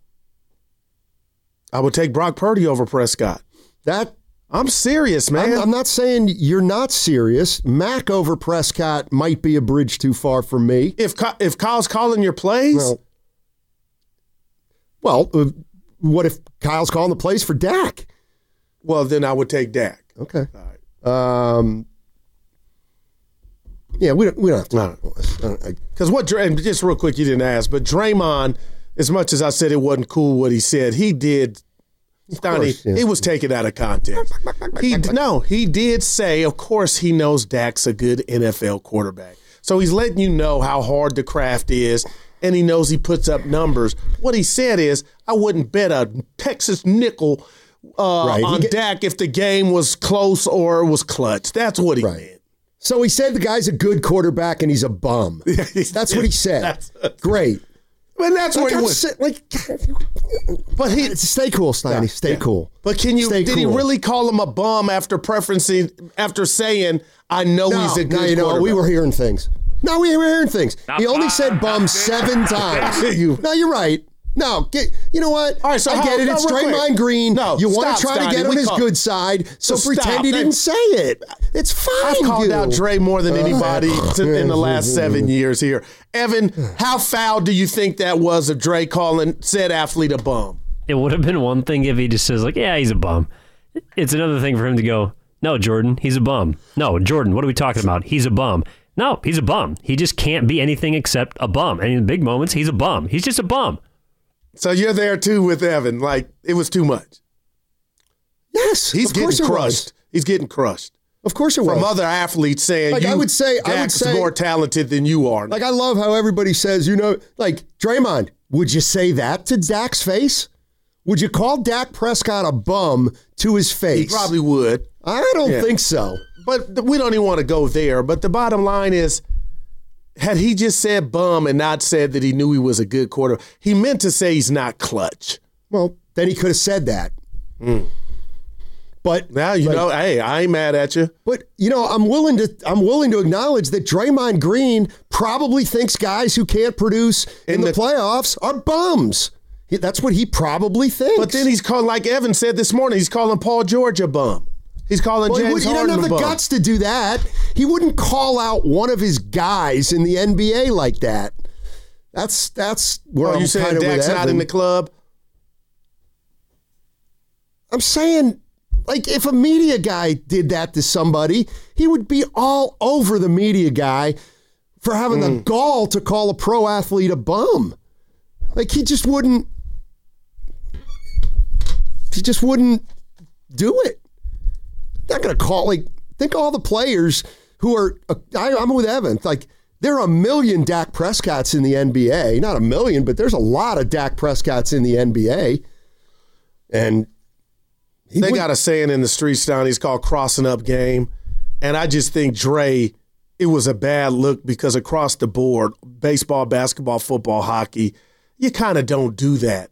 I would take Brock Purdy over Prescott. I'm serious, man. I'm not saying you're not serious. Mac over Prescott might be a bridge too far for me. If Kyle's calling your plays? Well, what if Kyle's calling the plays for Dak? Well, then I would take Dak. Okay. All right. Yeah, we don't have to. Because just real quick, you didn't ask, but Draymond, as much as I said it wasn't cool what he said, he did. It was taken out of context. He did say, of course, he knows Dak's a good NFL quarterback. So he's letting you know how hard the craft is and he knows he puts up numbers. What he said is, I wouldn't bet a Texas nickel on Dak if the game was close or was clutch. That's what he meant. So he said the guy's a good quarterback and he's a bum. That's what he said. Great. And that's where he went. But stay cool, Steiny. Stay cool. But did he really call him a bum after saying, I know he's a good quarterback? We were hearing things. No, we were hearing things. He only said bum 7 times. No, you're right. No, you know what? All right, so I get it. It's Draymond Green. No, you want to try to get on his good side, so pretend he didn't say it. It's fine. I've called out Dre more than anybody in the last 7 years here. Evan, how foul do you think that was of Dre calling said athlete a bum? It would have been one thing if he just says, like, yeah, he's a bum. It's another thing for him to go, no, Jordan, he's a bum. No, Jordan, what are we talking about? He's a bum. No, he's a bum. He just can't be anything except a bum. And in big moments, he's a bum. He's just a bum. So you're there, too, with Evan. Like, it was too much. Yes, he's getting crushed. He's getting crushed. Of course it was. From other athletes saying, like, I would say more talented than you are. Like, I love how everybody says, like, Draymond, would you say that to Dak's face? Would you call Dak Prescott a bum to his face? He probably would. I don't think so. But we don't even want to go there. But the bottom line is, had he just said bum and not said that he knew he was a good quarterback, he meant to say he's not clutch. Well, then he could have said that. But now hey, I ain't mad at you. But I'm willing to acknowledge that Draymond Green probably thinks guys who can't produce in the playoffs are bums. That's what he probably thinks. But then he's calling, like Evan said this morning, he's calling Paul George a bum. He's calling James Harden a bum. He doesn't have the guts to do that. He wouldn't call out one of his guys in the NBA like that. That's where I'm you saying Dak's not in the club? I'm saying, like, if a media guy did that to somebody, he would be all over the media guy for having the gall to call a pro athlete a bum. Like, he just wouldn't do it. Not going to call, like, think all the players who are, I'm with Evan, like, there are 1 million Dak Prescotts in the NBA. Not 1 million, but there's a lot of Dak Prescotts in the NBA. And they got a saying in the streets down, he's called crossing up game. And I just think Dre, it was a bad look because across the board, baseball, basketball, football, hockey, you kind of don't do that.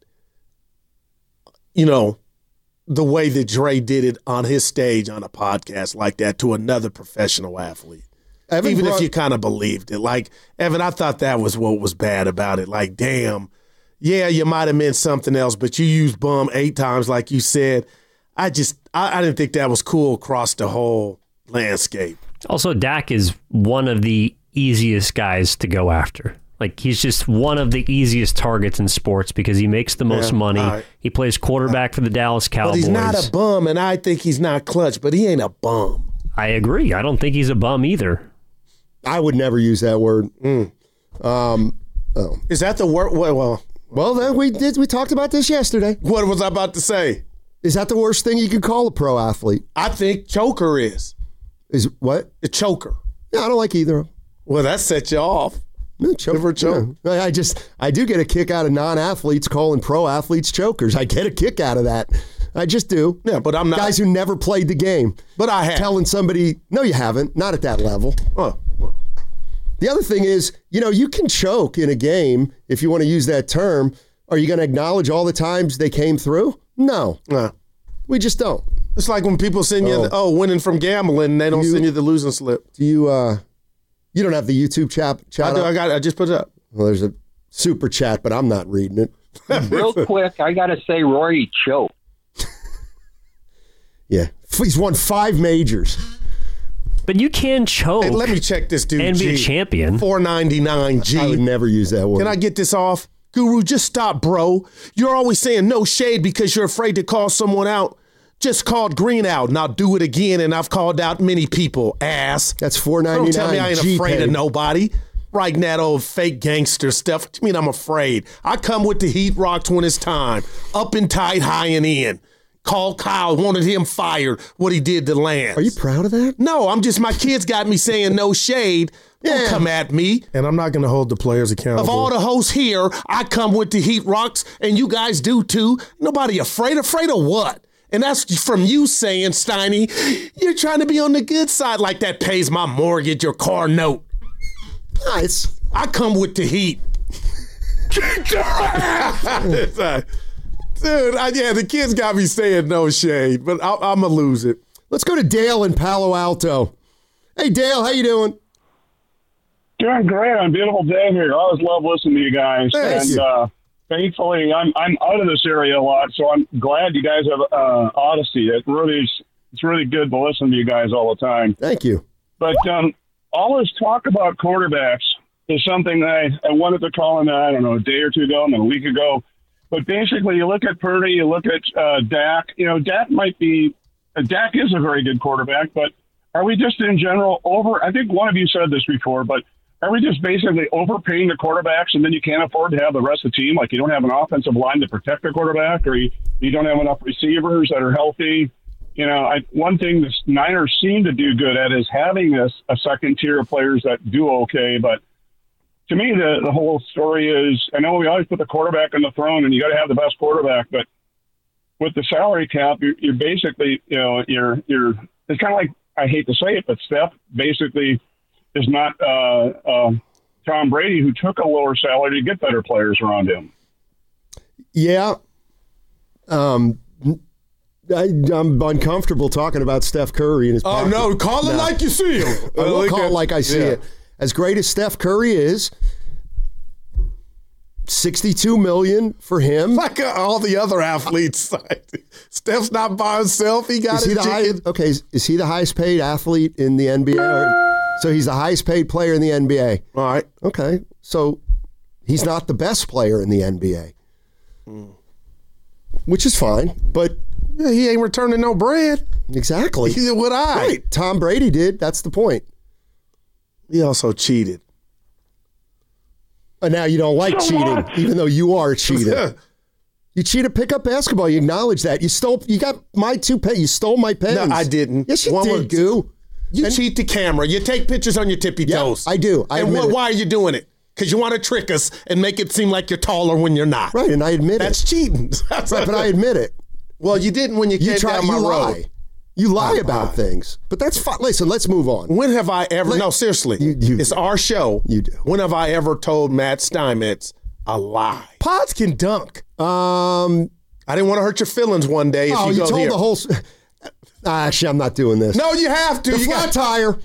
The way that Dre did it on his stage on a podcast like that to another professional athlete. If you kind of believed it. Like, Evan, I thought that was what was bad about it. Like, damn, yeah, you might have meant something else, but you used bum 8 times like you said. I didn't think that was cool across the whole landscape. Also, Dak is one of the easiest guys to go after. Like, he's just one of the easiest targets in sports because he makes the most money. Right. He plays quarterback for the Dallas Cowboys. But he's not a bum, and I think he's not clutch, but he ain't a bum. I agree. I don't think he's a bum either. I would never use that word. Is that the word? Well, then we talked about this yesterday. What was I about to say? Is that the worst thing you can call a pro athlete? I think choker is. Is what? A choker. Yeah, I don't like either. Well, that sets you off. Choke. Yeah. I do get a kick out of non-athletes calling pro athletes chokers. I get a kick out of that. I just do. Yeah, but I'm not. Guys who never played the game. But I have. Telling somebody, no, you haven't. Not at that level. Oh. The other thing is, you can choke in a game, if you want to use that term. Are you going to acknowledge all the times they came through? No. We just don't. It's like when people send you, winning from gambling, and they don't send you the losing slip. Do you, you don't have the YouTube chat I just put it up. Well, there's a super chat, but I'm not reading it. Real quick, I got to say Rory choked. Yeah. He's won 5 majors. But you can choke. Hey, let me check this dude. And be a champion. $4.99 G. I would never use that word. Can I get this off? Guru, just stop, bro. You're always saying no shade because you're afraid to call someone out. Just called Green out, and I'll do it again, and I've called out many people, ass. That's $4.99. Don't tell me I ain't afraid of nobody. Writing that old fake gangster stuff. What do you mean I'm afraid? I come with the heat rocks when it's time. Up and tight, high and in. called Kyle, wanted him fired, what he did to Lance. Are you proud of that? No, I'm just, my kids got me saying no shade. Don't come at me. And I'm not going to hold the players accountable. Of all the hosts here, I come with the Heat Rocks, and you guys do too. Nobody afraid. Afraid of what? And that's from you saying, Steiny, you're trying to be on the good side like that pays my mortgage or car note. Nice. I come with the heat. Dude, the kids got me saying no shade, but I'm going to lose it. Let's go to Dale in Palo Alto. Hey, Dale, how you doing? Doing great on a beautiful day here. I always love listening to you guys. Thanks. And thankfully, I'm out of this area a lot, so I'm glad you guys have Odyssey. It's really good to listen to you guys all the time. Thank you. But all this talk about quarterbacks is something that I wanted to call in, I don't know, a day or two ago and then a week ago. But basically, you look at Purdy, you look at Dak. You know, Dak is a very good quarterback, but are we just in general I think one of you said this before, but are we just basically overpaying the quarterbacks and then you can't afford to have the rest of the team? Like you don't have an offensive line to protect the quarterback, or you don't have enough receivers that are healthy. You know, one thing the Niners seem to do good at is having a second tier of players that do okay. But to me, the whole story is, I know we always put the quarterback on the throne and you got to have the best quarterback, but with the salary cap, you're basically, you know, it's kind of like, I hate to say it, but Steph basically is not Tom Brady, who took a lower salary to get better players around him. Yeah. I'm uncomfortable talking about Steph Curry and his pocket. No, call it like you see him. I will call it like I see it. As great as Steph Curry is, $62 million for him. Like all the other athletes. Steph's not by himself. He got his chicken. Okay, is he the highest paid athlete in the NBA? So he's the highest paid player in the NBA. All right. Okay, so he's not the best player in the NBA, which is fine, but he ain't returning no bread. Exactly. Neither would I. Right. Tom Brady did. That's the point. He also cheated. And now you don't like cheating, even though you are cheating. You cheat at pickup basketball. You acknowledge that. You got my 2 pens. You stole my pens. No, I didn't. Yes, you did, Goo. You cheat the camera. You take pictures on your tippy toes. I do. Why are you doing it? Because you want to trick us and make it seem like you're taller when you're not. Right, and I admit That's cheating. Right, but I admit it. Well, you didn't when you came down my road. You lie about things, but that's fine. Listen, let's move on. When have I ever? No, seriously. It's our show. You do. When have I ever told Matt Steinmetz a lie? Pods can dunk. I didn't want to hurt your feelings one day. If you told the whole. Actually, I'm not doing this. No, you have to. The flat tire.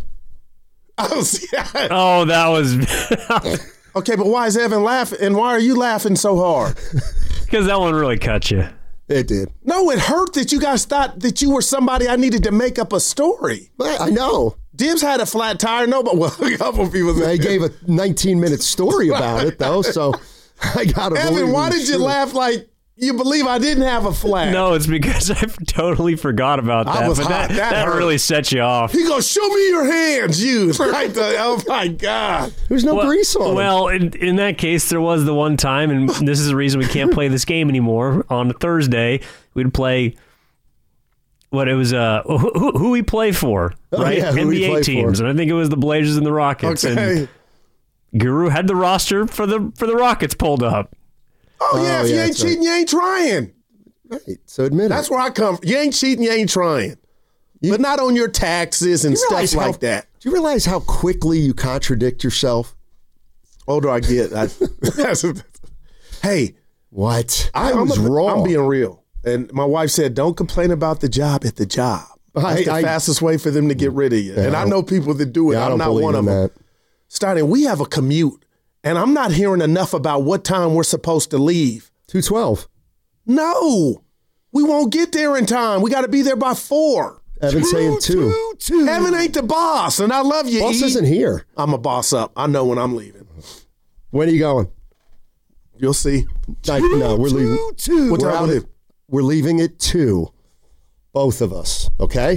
Oh, that was. Okay, but why is Evan laughing? And why are you laughing so hard? Because that one really cut you. It did. No, it hurt that you guys thought that you were somebody I needed to make up a story. I know. Dibs had a flat tire. A couple people. They gave a 19-minute story about it, though, so I got to believe Evan, why did you laugh like you believe I didn't have a flat? No, it's because I totally forgot about that. I was but hot. That really set you off. He goes, show me your hands, you. Oh, my God. There's no grease on Well, in that case, there was the one time, and this is the reason we can't play this game anymore. On a Thursday, we'd play who we play for, right? Yeah, NBA teams. And I think it was the Blazers and the Rockets. Okay. And Guru had the roster for the Rockets pulled up. Oh, yeah, if you ain't cheating, you ain't trying. Right, so admit it. That's where I come from. You ain't cheating, you ain't trying. But not on your taxes and stuff like that. Do you realize how quickly you contradict yourself? Older I get. Hey. What? I was wrong. I'm being real. And my wife said, don't complain about the job at the job. That's the fastest way for them to get rid of you. And I know people that do it. I'm not one of them. Starting, we have a commute. And I'm not hearing enough about what time we're supposed to leave. 2:12. No. We won't get there in time. We got to be there by 4. Evan's saying 2. Evan ain't the boss, and I love you, Boss isn't here. I'm a boss up. I know when I'm leaving. When are you going? You'll see. No, we're leaving. What time we're leaving at 2. Both of us, okay?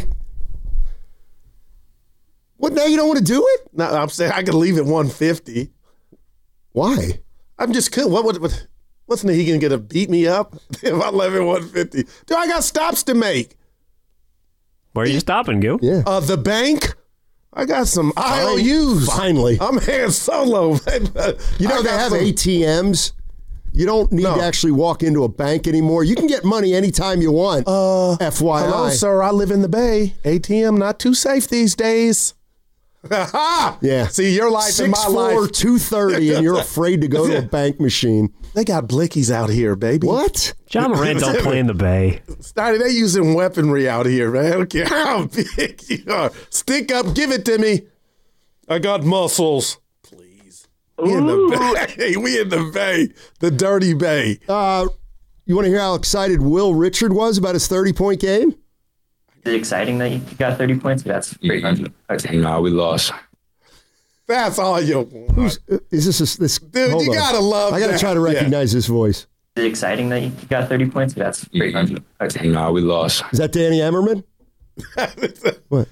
What, now you don't want to do it? No, I'm saying I could leave at 1:50. Why? I'm just kidding. What? Wasn't he going to beat me up if I live in 150? Dude, I got stops to make. Where are you stopping, Goo? Yeah. The bank. I got some IOUs. Finally. I'm Han Solo. You know, they have ATMs. You don't need to actually walk into a bank anymore. You can get money anytime you want. FYI. Hello, sir. I live in the Bay. ATM not too safe these days. Yeah. See, your life and my life. 6'4", 230, and you're afraid to go to a bank machine. They got blickies out here, baby. What? John Morant don't play in the Bay. Steiny, they using weaponry out here, man. I don't care how big you are. Stick up, give it to me. I got muscles. Please. We in the Bay. We in the Bay. The dirty Bay. You want to hear how excited Will Richard was about his 30-point game? Is it exciting that you got 30 points? That's great. No, we lost. That's all you want. Is this? Dude, hold you on. gotta love I gotta that. try to recognize this voice. Is it exciting that you got 30 points? That's great. No, we lost. Is that Danny Emmerman? What?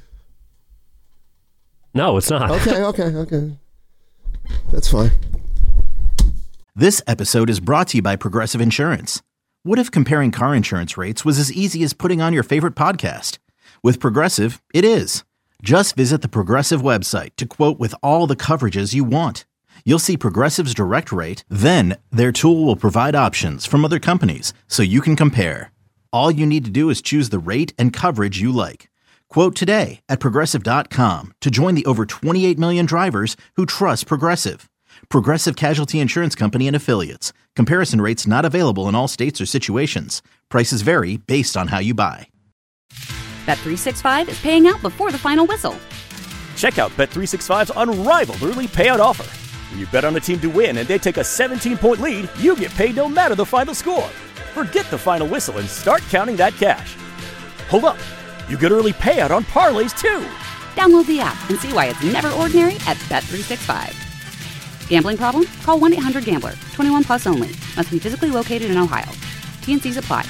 No, it's not. Okay. That's fine. This episode is brought to you by Progressive Insurance. What if comparing car insurance rates was as easy as putting on your favorite podcast? With Progressive, it is. Just visit the Progressive website to quote with all the coverages you want. You'll see Progressive's direct rate, then their tool will provide options from other companies so you can compare. All you need to do is choose the rate and coverage you like. Quote today at Progressive.com to join the over 28 million drivers who trust Progressive. Progressive Casualty Insurance Company and Affiliates. Comparison rates not available in all states or situations. Prices vary based on how you buy. Bet365 is paying out before the final whistle. Check out Bet365's unrivaled early payout offer. When you bet on a team to win and they take a 17-point lead, you get paid no matter the final score. Forget the final whistle and start counting that cash. Hold up. You get early payout on parlays, too. Download the app and see why it's never ordinary at Bet365. Gambling problem? Call 1-800-GAMBLER. 21 plus only. Must be physically located in Ohio. T&Cs apply.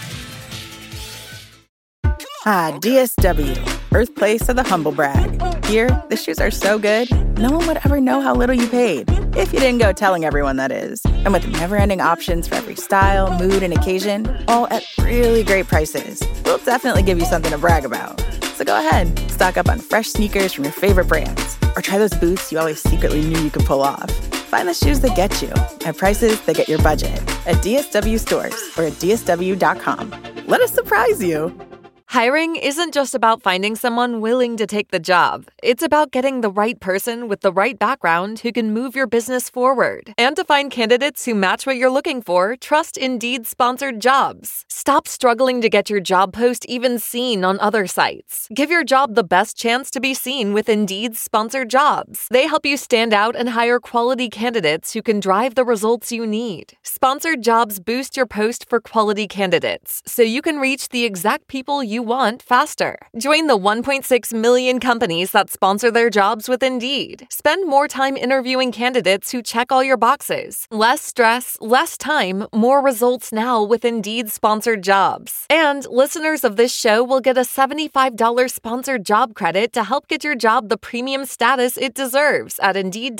DSW, birthplace of the humble brag. Here, the shoes are so good, no one would ever know how little you paid. If you didn't go telling everyone, that is. And with never-ending options for every style, mood, and occasion, all at really great prices, we'll definitely give you something to brag about. So go ahead, stock up on fresh sneakers from your favorite brands, or try those boots you always secretly knew you could pull off. Find the shoes that get you at prices that get your budget at DSW stores or at DSW.com. Let us surprise you. Hiring isn't just about finding someone willing to take the job. It's about getting the right person with the right background who can move your business forward. And to find candidates who match what you're looking for, trust Indeed-sponsored jobs. Stop struggling to get your job post even seen on other sites. Give your job the best chance to be seen with Indeed-sponsored jobs. They help you stand out and hire quality candidates who can drive the results you need. Sponsored jobs boost your post for quality candidates, so you can reach the exact people you want faster. Join the 1.6 million companies that sponsor their jobs with Indeed. Spend more time interviewing candidates who check all your boxes. Less stress, less time, more results now with Indeed-sponsored jobs. And listeners of this show will get a $75 sponsored job credit to help get your job the premium status it deserves at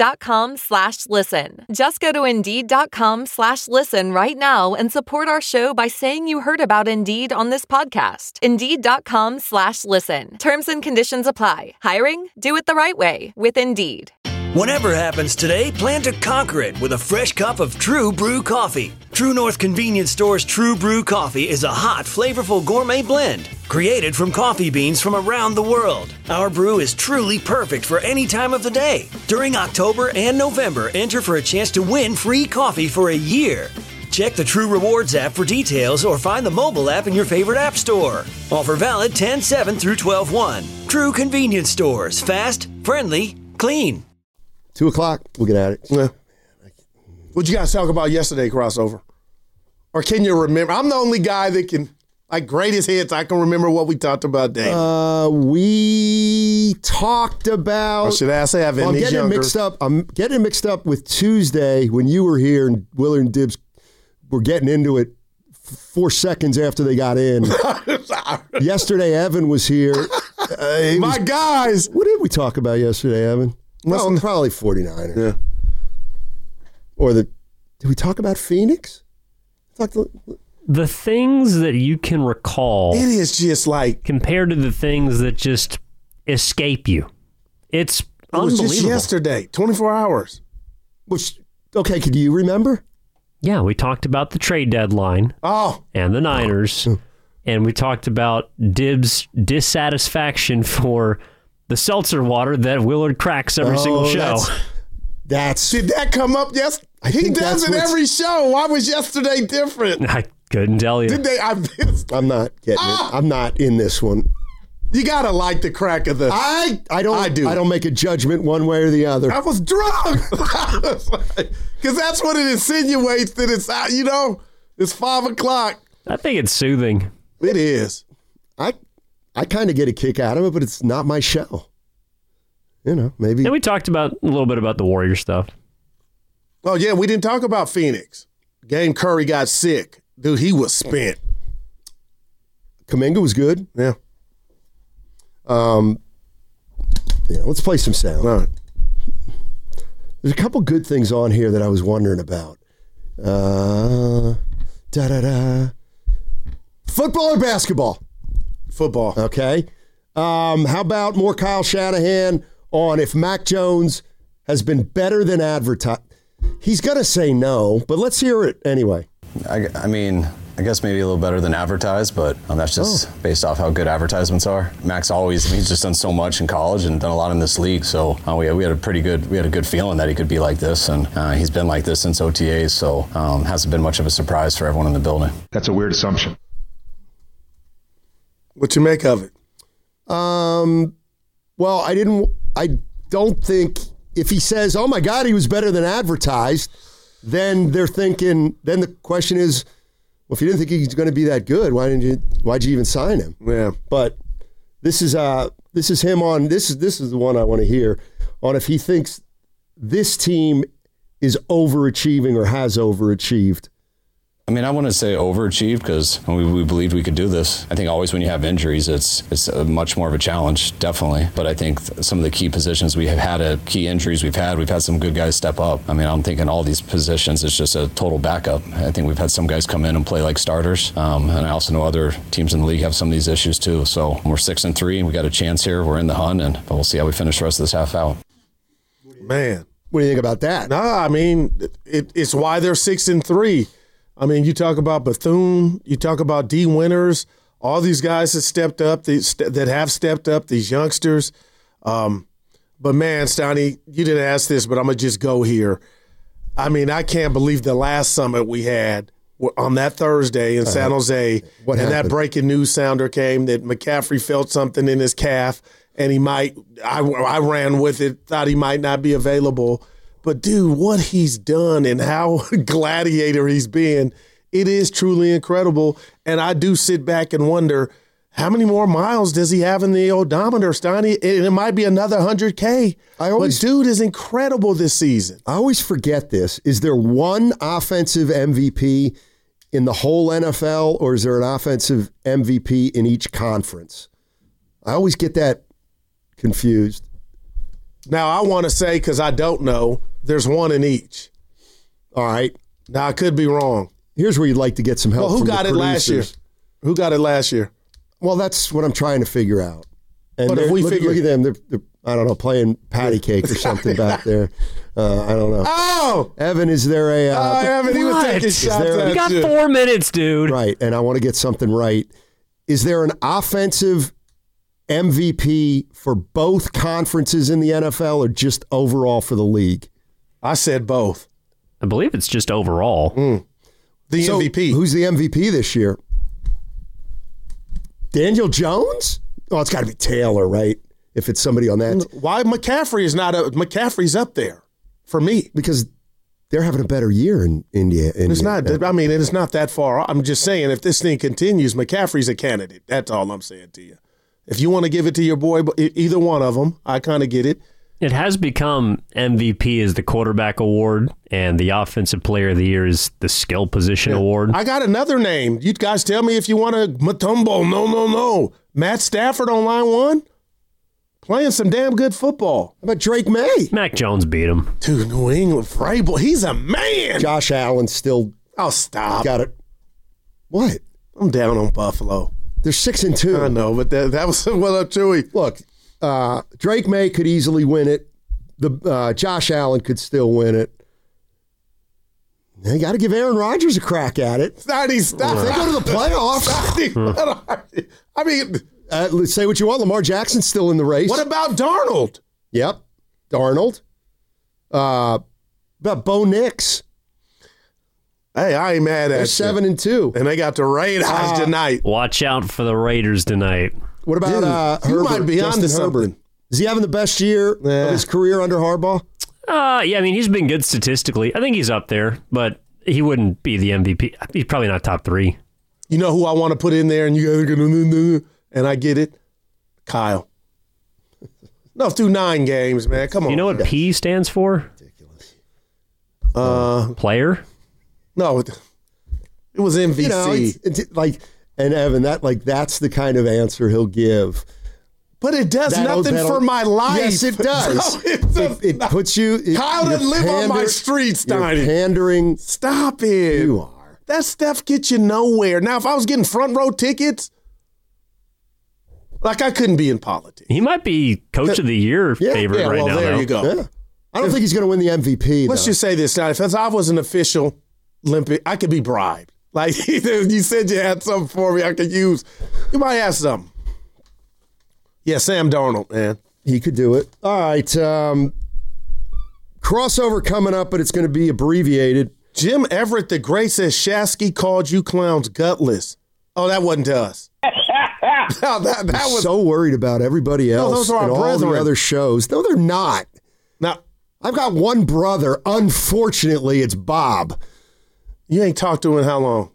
Indeed.com/listen. Just go to Indeed.com/listen right now and support our show by saying you heard about Indeed on this podcast. Indeed.com/listen. Terms and conditions apply. Hiring? Do it the right way with Indeed. Whatever happens today, plan to conquer it with a fresh cup of True Brew coffee. True North Convenience Store's True Brew coffee is a hot, flavorful gourmet blend created from coffee beans from around the world. Our brew is truly perfect for any time of the day. During October and November, enter for a chance to win free coffee for a year. Check the True Rewards app for details or find the mobile app in your favorite app store. Offer valid 10/7 through 12/1. True Convenience Stores. Fast, friendly, clean. 2 o'clock, we'll get at it. Yeah. What'd you guys talk about yesterday, crossover? Or can you remember? I'm the only guy that can, like, greatest hits, I can remember what we talked about, Dave. We talked about... Or should I say I've I'm getting it mixed up with Tuesday when you were here and Willard and Dibbs were getting into it 4 seconds after they got in. Yesterday, Evan was here. Guys. What did we talk about yesterday, Evan? Well, probably 49er. Yeah. Or did we talk about Phoenix? The things that you can recall. It is just like. Compared to the things that just escape you. It was just yesterday, 24 hours. Okay, could you remember? Yeah, we talked about the trade deadline. And the Niners. And we talked about Dib's dissatisfaction for the seltzer water that Willard cracks every single show. Did that come up yesterday? He does it every show. Why was yesterday different? I couldn't tell you. Did they? I'm not getting it. I'm not in this one. You gotta like the crack of the. I don't make a judgment one way or the other. I was drunk. Because that's what it insinuates that it's out. It's 5 o'clock. I think it's soothing. It is. I kind of get a kick out of it, but it's not my show. Maybe. Yeah, we talked a little bit about the Warrior stuff. Oh yeah, we didn't talk about Phoenix. Game Curry got sick. Dude, he was spent. Kuminga was good. Yeah. Let's play some sound. All right. There's a couple good things on here that I was wondering about. Football or basketball? Football. Okay. How about more Kyle Shanahan on if Mac Jones has been better than advertised? He's going to say no, but let's hear it anyway. I mean, I guess maybe a little better than advertised, but that's just based off how good advertisements are. Mac's he's just done so much in college and done a lot in this league, so we had a good feeling that he could be like this, and he's been like this since OTAs, so hasn't been much of a surprise for everyone in the building. That's a weird assumption. What you make of it? Well, I don't think if he says, oh my God, he was better than advertised, then they're thinking, then the question is, well, if you didn't think he's going to be that good, why'd you even sign him? Yeah. But this is him on, this is the one I want to hear on if he thinks this team is overachieving or has overachieved. I mean, I wouldn't say overachieved because we believed we could do this. I think always when you have injuries, it's much more of a challenge, definitely. But I think some of the key positions we have had, key injuries we've had some good guys step up. I mean, I'm thinking all these positions, it's just a total backup. I think we've had some guys come in and play like starters. And I also know other teams in the league have some of these issues too. So we're 6-3 and we got a chance here. We're in the hunt, but we'll see how we finish the rest of this half out. Man. What do you think about that? No, I mean, it's why they're 6-3. I mean, you talk about Bethune, you talk about D. Winters, all these guys that stepped up, that have stepped up, these youngsters. But man, Steiny, you didn't ask this, but I'm going to just go here. I mean, I can't believe the last summit we had on that Thursday in San Jose. What happened? That breaking news sounder came that McCaffrey felt something in his calf, and I ran with it, thought he might not be available. But, dude, what he's done and how gladiator he's been, it is truly incredible. And I do sit back and wonder, how many more miles does he have in the odometer, Steiny? It might be another 100K. But dude is incredible this season. I always forget this. Is there one offensive MVP in the whole NFL, or is there an offensive MVP in each conference? I always get that confused. Now, I want to say, because I don't know, there's one in each. All right. Now, I could be wrong. Here's where you'd like to get some help. Well, who got it last year? Who got it last year? Well, that's what I'm trying to figure out. And but if we look at them. They're, I don't know, playing patty cake or something back there. I don't know. Oh! Evan, is there a... Evan, he was taking shots at you. Got 4 minutes, dude. Right, and I want to get something right. Is there an offensive MVP for both conferences in the NFL or just overall for the league? I said both. I believe it's just overall. The MVP. Who's the MVP this year? Daniel Jones? Oh, it's got to be Taylor, right? If it's somebody on that. Why McCaffrey is not McCaffrey's up there for me. Because they're having a better year in India. It's not. I mean, it's not that far. I'm just saying, if this thing continues, McCaffrey's a candidate. That's all I'm saying to you. If you want to give it to your boy, either one of them, I kind of get it. It has become MVP is the quarterback award, and the offensive player of the year is the skill position award. I got another name. You guys tell me if you want to. Mutombo. No. Matt Stafford on line one. Playing some damn good football. How about Drake May? Mac Jones beat him. Dude, New England, Vrabel, he's a man. Josh Allen still stop. got it. What? I'm down on Buffalo. They're 6-2. I know, but that was what up, Chewy. Look, Drake May could easily win it. Josh Allen could still win it. You got to give Aaron Rodgers a crack at it. Stop. They go to the playoffs. I mean, let's say what you want. Lamar Jackson's still in the race. What about Darnold? Yep, Darnold. About Bo Nix. Hey, I ain't mad at They're you. 7-2. And they got the Raiders tonight. Watch out for the Raiders tonight. What about you Herbert? might be Justin onto Herbert. something. Is he having the best year of his career under Harbaugh? Yeah, I mean, he's been good statistically. I think he's up there, but he wouldn't be the MVP. He's probably not top 3. You know who I want to put in there, and you guys are going, and I get it? Kyle. No, through 9 games, man. Come on. You know what P stands for? Ridiculous. Player? No, it was MVC. You know, it's like, and Evan, that's the kind of answer he'll give. But it does nothing for my life. Yes, it does. It puts you. Kyle doesn't live on my streets, Steiny. You're pandering. Stop it. You are. That stuff gets you nowhere. Now, if I was getting front row tickets, like I couldn't be in politics. He might be Coach of the Year favorite right now. There you go. Yeah. I don't think he's going to win the MVP. Let's just say this, Steiny. If I was an official Olympic, I could be bribed. Like you said, you had something for me I could use. You might have something. Yeah, Sam Darnold, man. He could do it. All right. Crossover coming up, but it's going to be abbreviated. Jim Everett the Great says Shasky called you clowns gutless. Oh, that wasn't to us. No, that was so worried about everybody else. No, those are our and all brethren. the other shows. No, they're not. Now, I've got one brother. Unfortunately, it's Bob. You ain't talked to him in how long?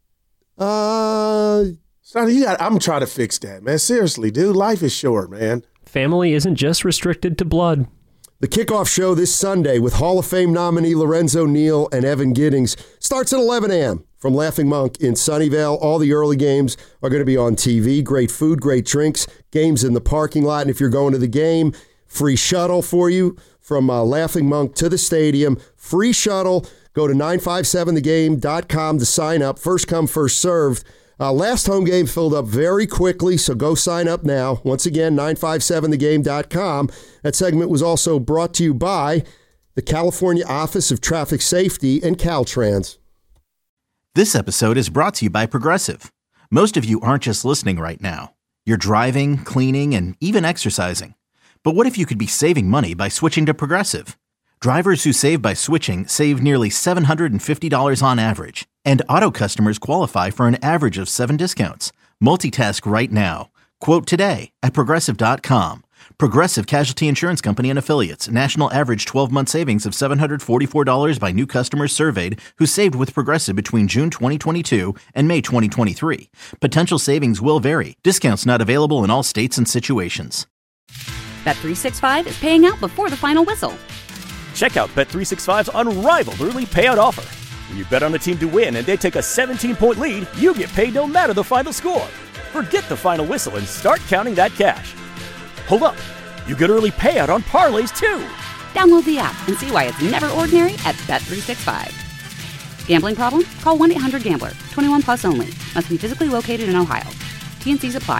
Sonny, I'm trying to fix that, man. Seriously, dude. Life is short, man. Family isn't just restricted to blood. The kickoff show this Sunday with Hall of Fame nominee Lorenzo Neal and Evan Giddings starts at 11 a.m. from Laughing Monk in Sunnyvale. All the early games are going to be on TV. Great food, great drinks, games in the parking lot. And if you're going to the game, free shuttle for you from Laughing Monk to the stadium. Free shuttle. Go to 957thegame.com to sign up. First come, first served. Last home game filled up very quickly, so go sign up now. Once again, 957thegame.com. That segment was also brought to you by the California Office of Traffic Safety and Caltrans. This episode is brought to you by Progressive. Most of you aren't just listening right now. You're driving, cleaning, and even exercising. But what if you could be saving money by switching to Progressive? Drivers who save by switching save nearly $750 on average, and auto customers qualify for an average of 7 discounts. Multitask right now. Quote today at Progressive.com. Progressive Casualty Insurance Company and Affiliates. National average 12-month savings of $744 by new customers surveyed who saved with Progressive between June 2022 and May 2023. Potential savings will vary. Discounts not available in all states and situations. Bet365 is paying out before the final whistle. Check out Bet365's unrivaled early payout offer. When you bet on a team to win and they take a 17-point lead, you get paid no matter the final score. Forget the final whistle and start counting that cash. Hold up. You get early payout on parlays, too. Download the app and see why it's never ordinary at Bet365. Gambling problem? Call 1-800-GAMBLER. 21 plus only. Must be physically located in Ohio. T&Cs apply.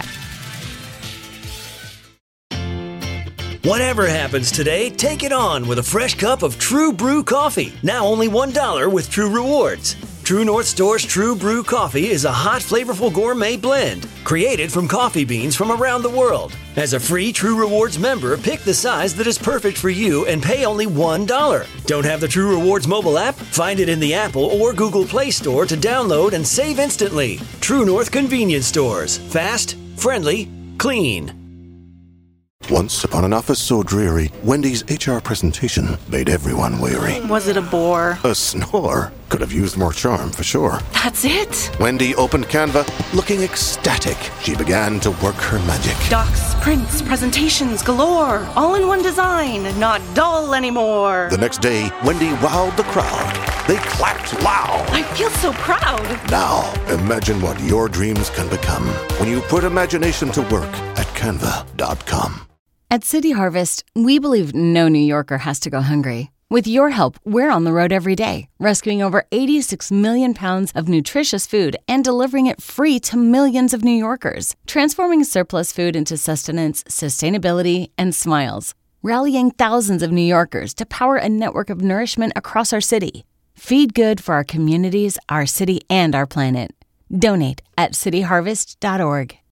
Whatever happens today, take it on with a fresh cup of True Brew coffee. Now only $1 with True Rewards. True North Store's True Brew coffee is a hot, flavorful gourmet blend created from coffee beans from around the world. As a free True Rewards member, pick the size that is perfect for you and pay only $1. Don't have the True Rewards mobile app? Find it in the Apple or Google Play Store to download and save instantly. True North Convenience Stores. Fast, friendly, clean. Once upon an office so dreary, Wendy's HR presentation made everyone weary. Was it a bore? A snore. Could have used more charm, for sure. That's it? Wendy opened Canva, looking ecstatic. She began to work her magic. Docs, prints, presentations galore. All in one design, not dull anymore. The next day, Wendy wowed the crowd. They clapped loud. I feel so proud. Now, imagine what your dreams can become when you put imagination to work at Canva.com. At City Harvest, we believe no New Yorker has to go hungry. With your help, we're on the road every day, rescuing over 86 million pounds of nutritious food and delivering it free to millions of New Yorkers, transforming surplus food into sustenance, sustainability, and smiles, rallying thousands of New Yorkers to power a network of nourishment across our city. Feed good for our communities, our city, and our planet. Donate at cityharvest.org.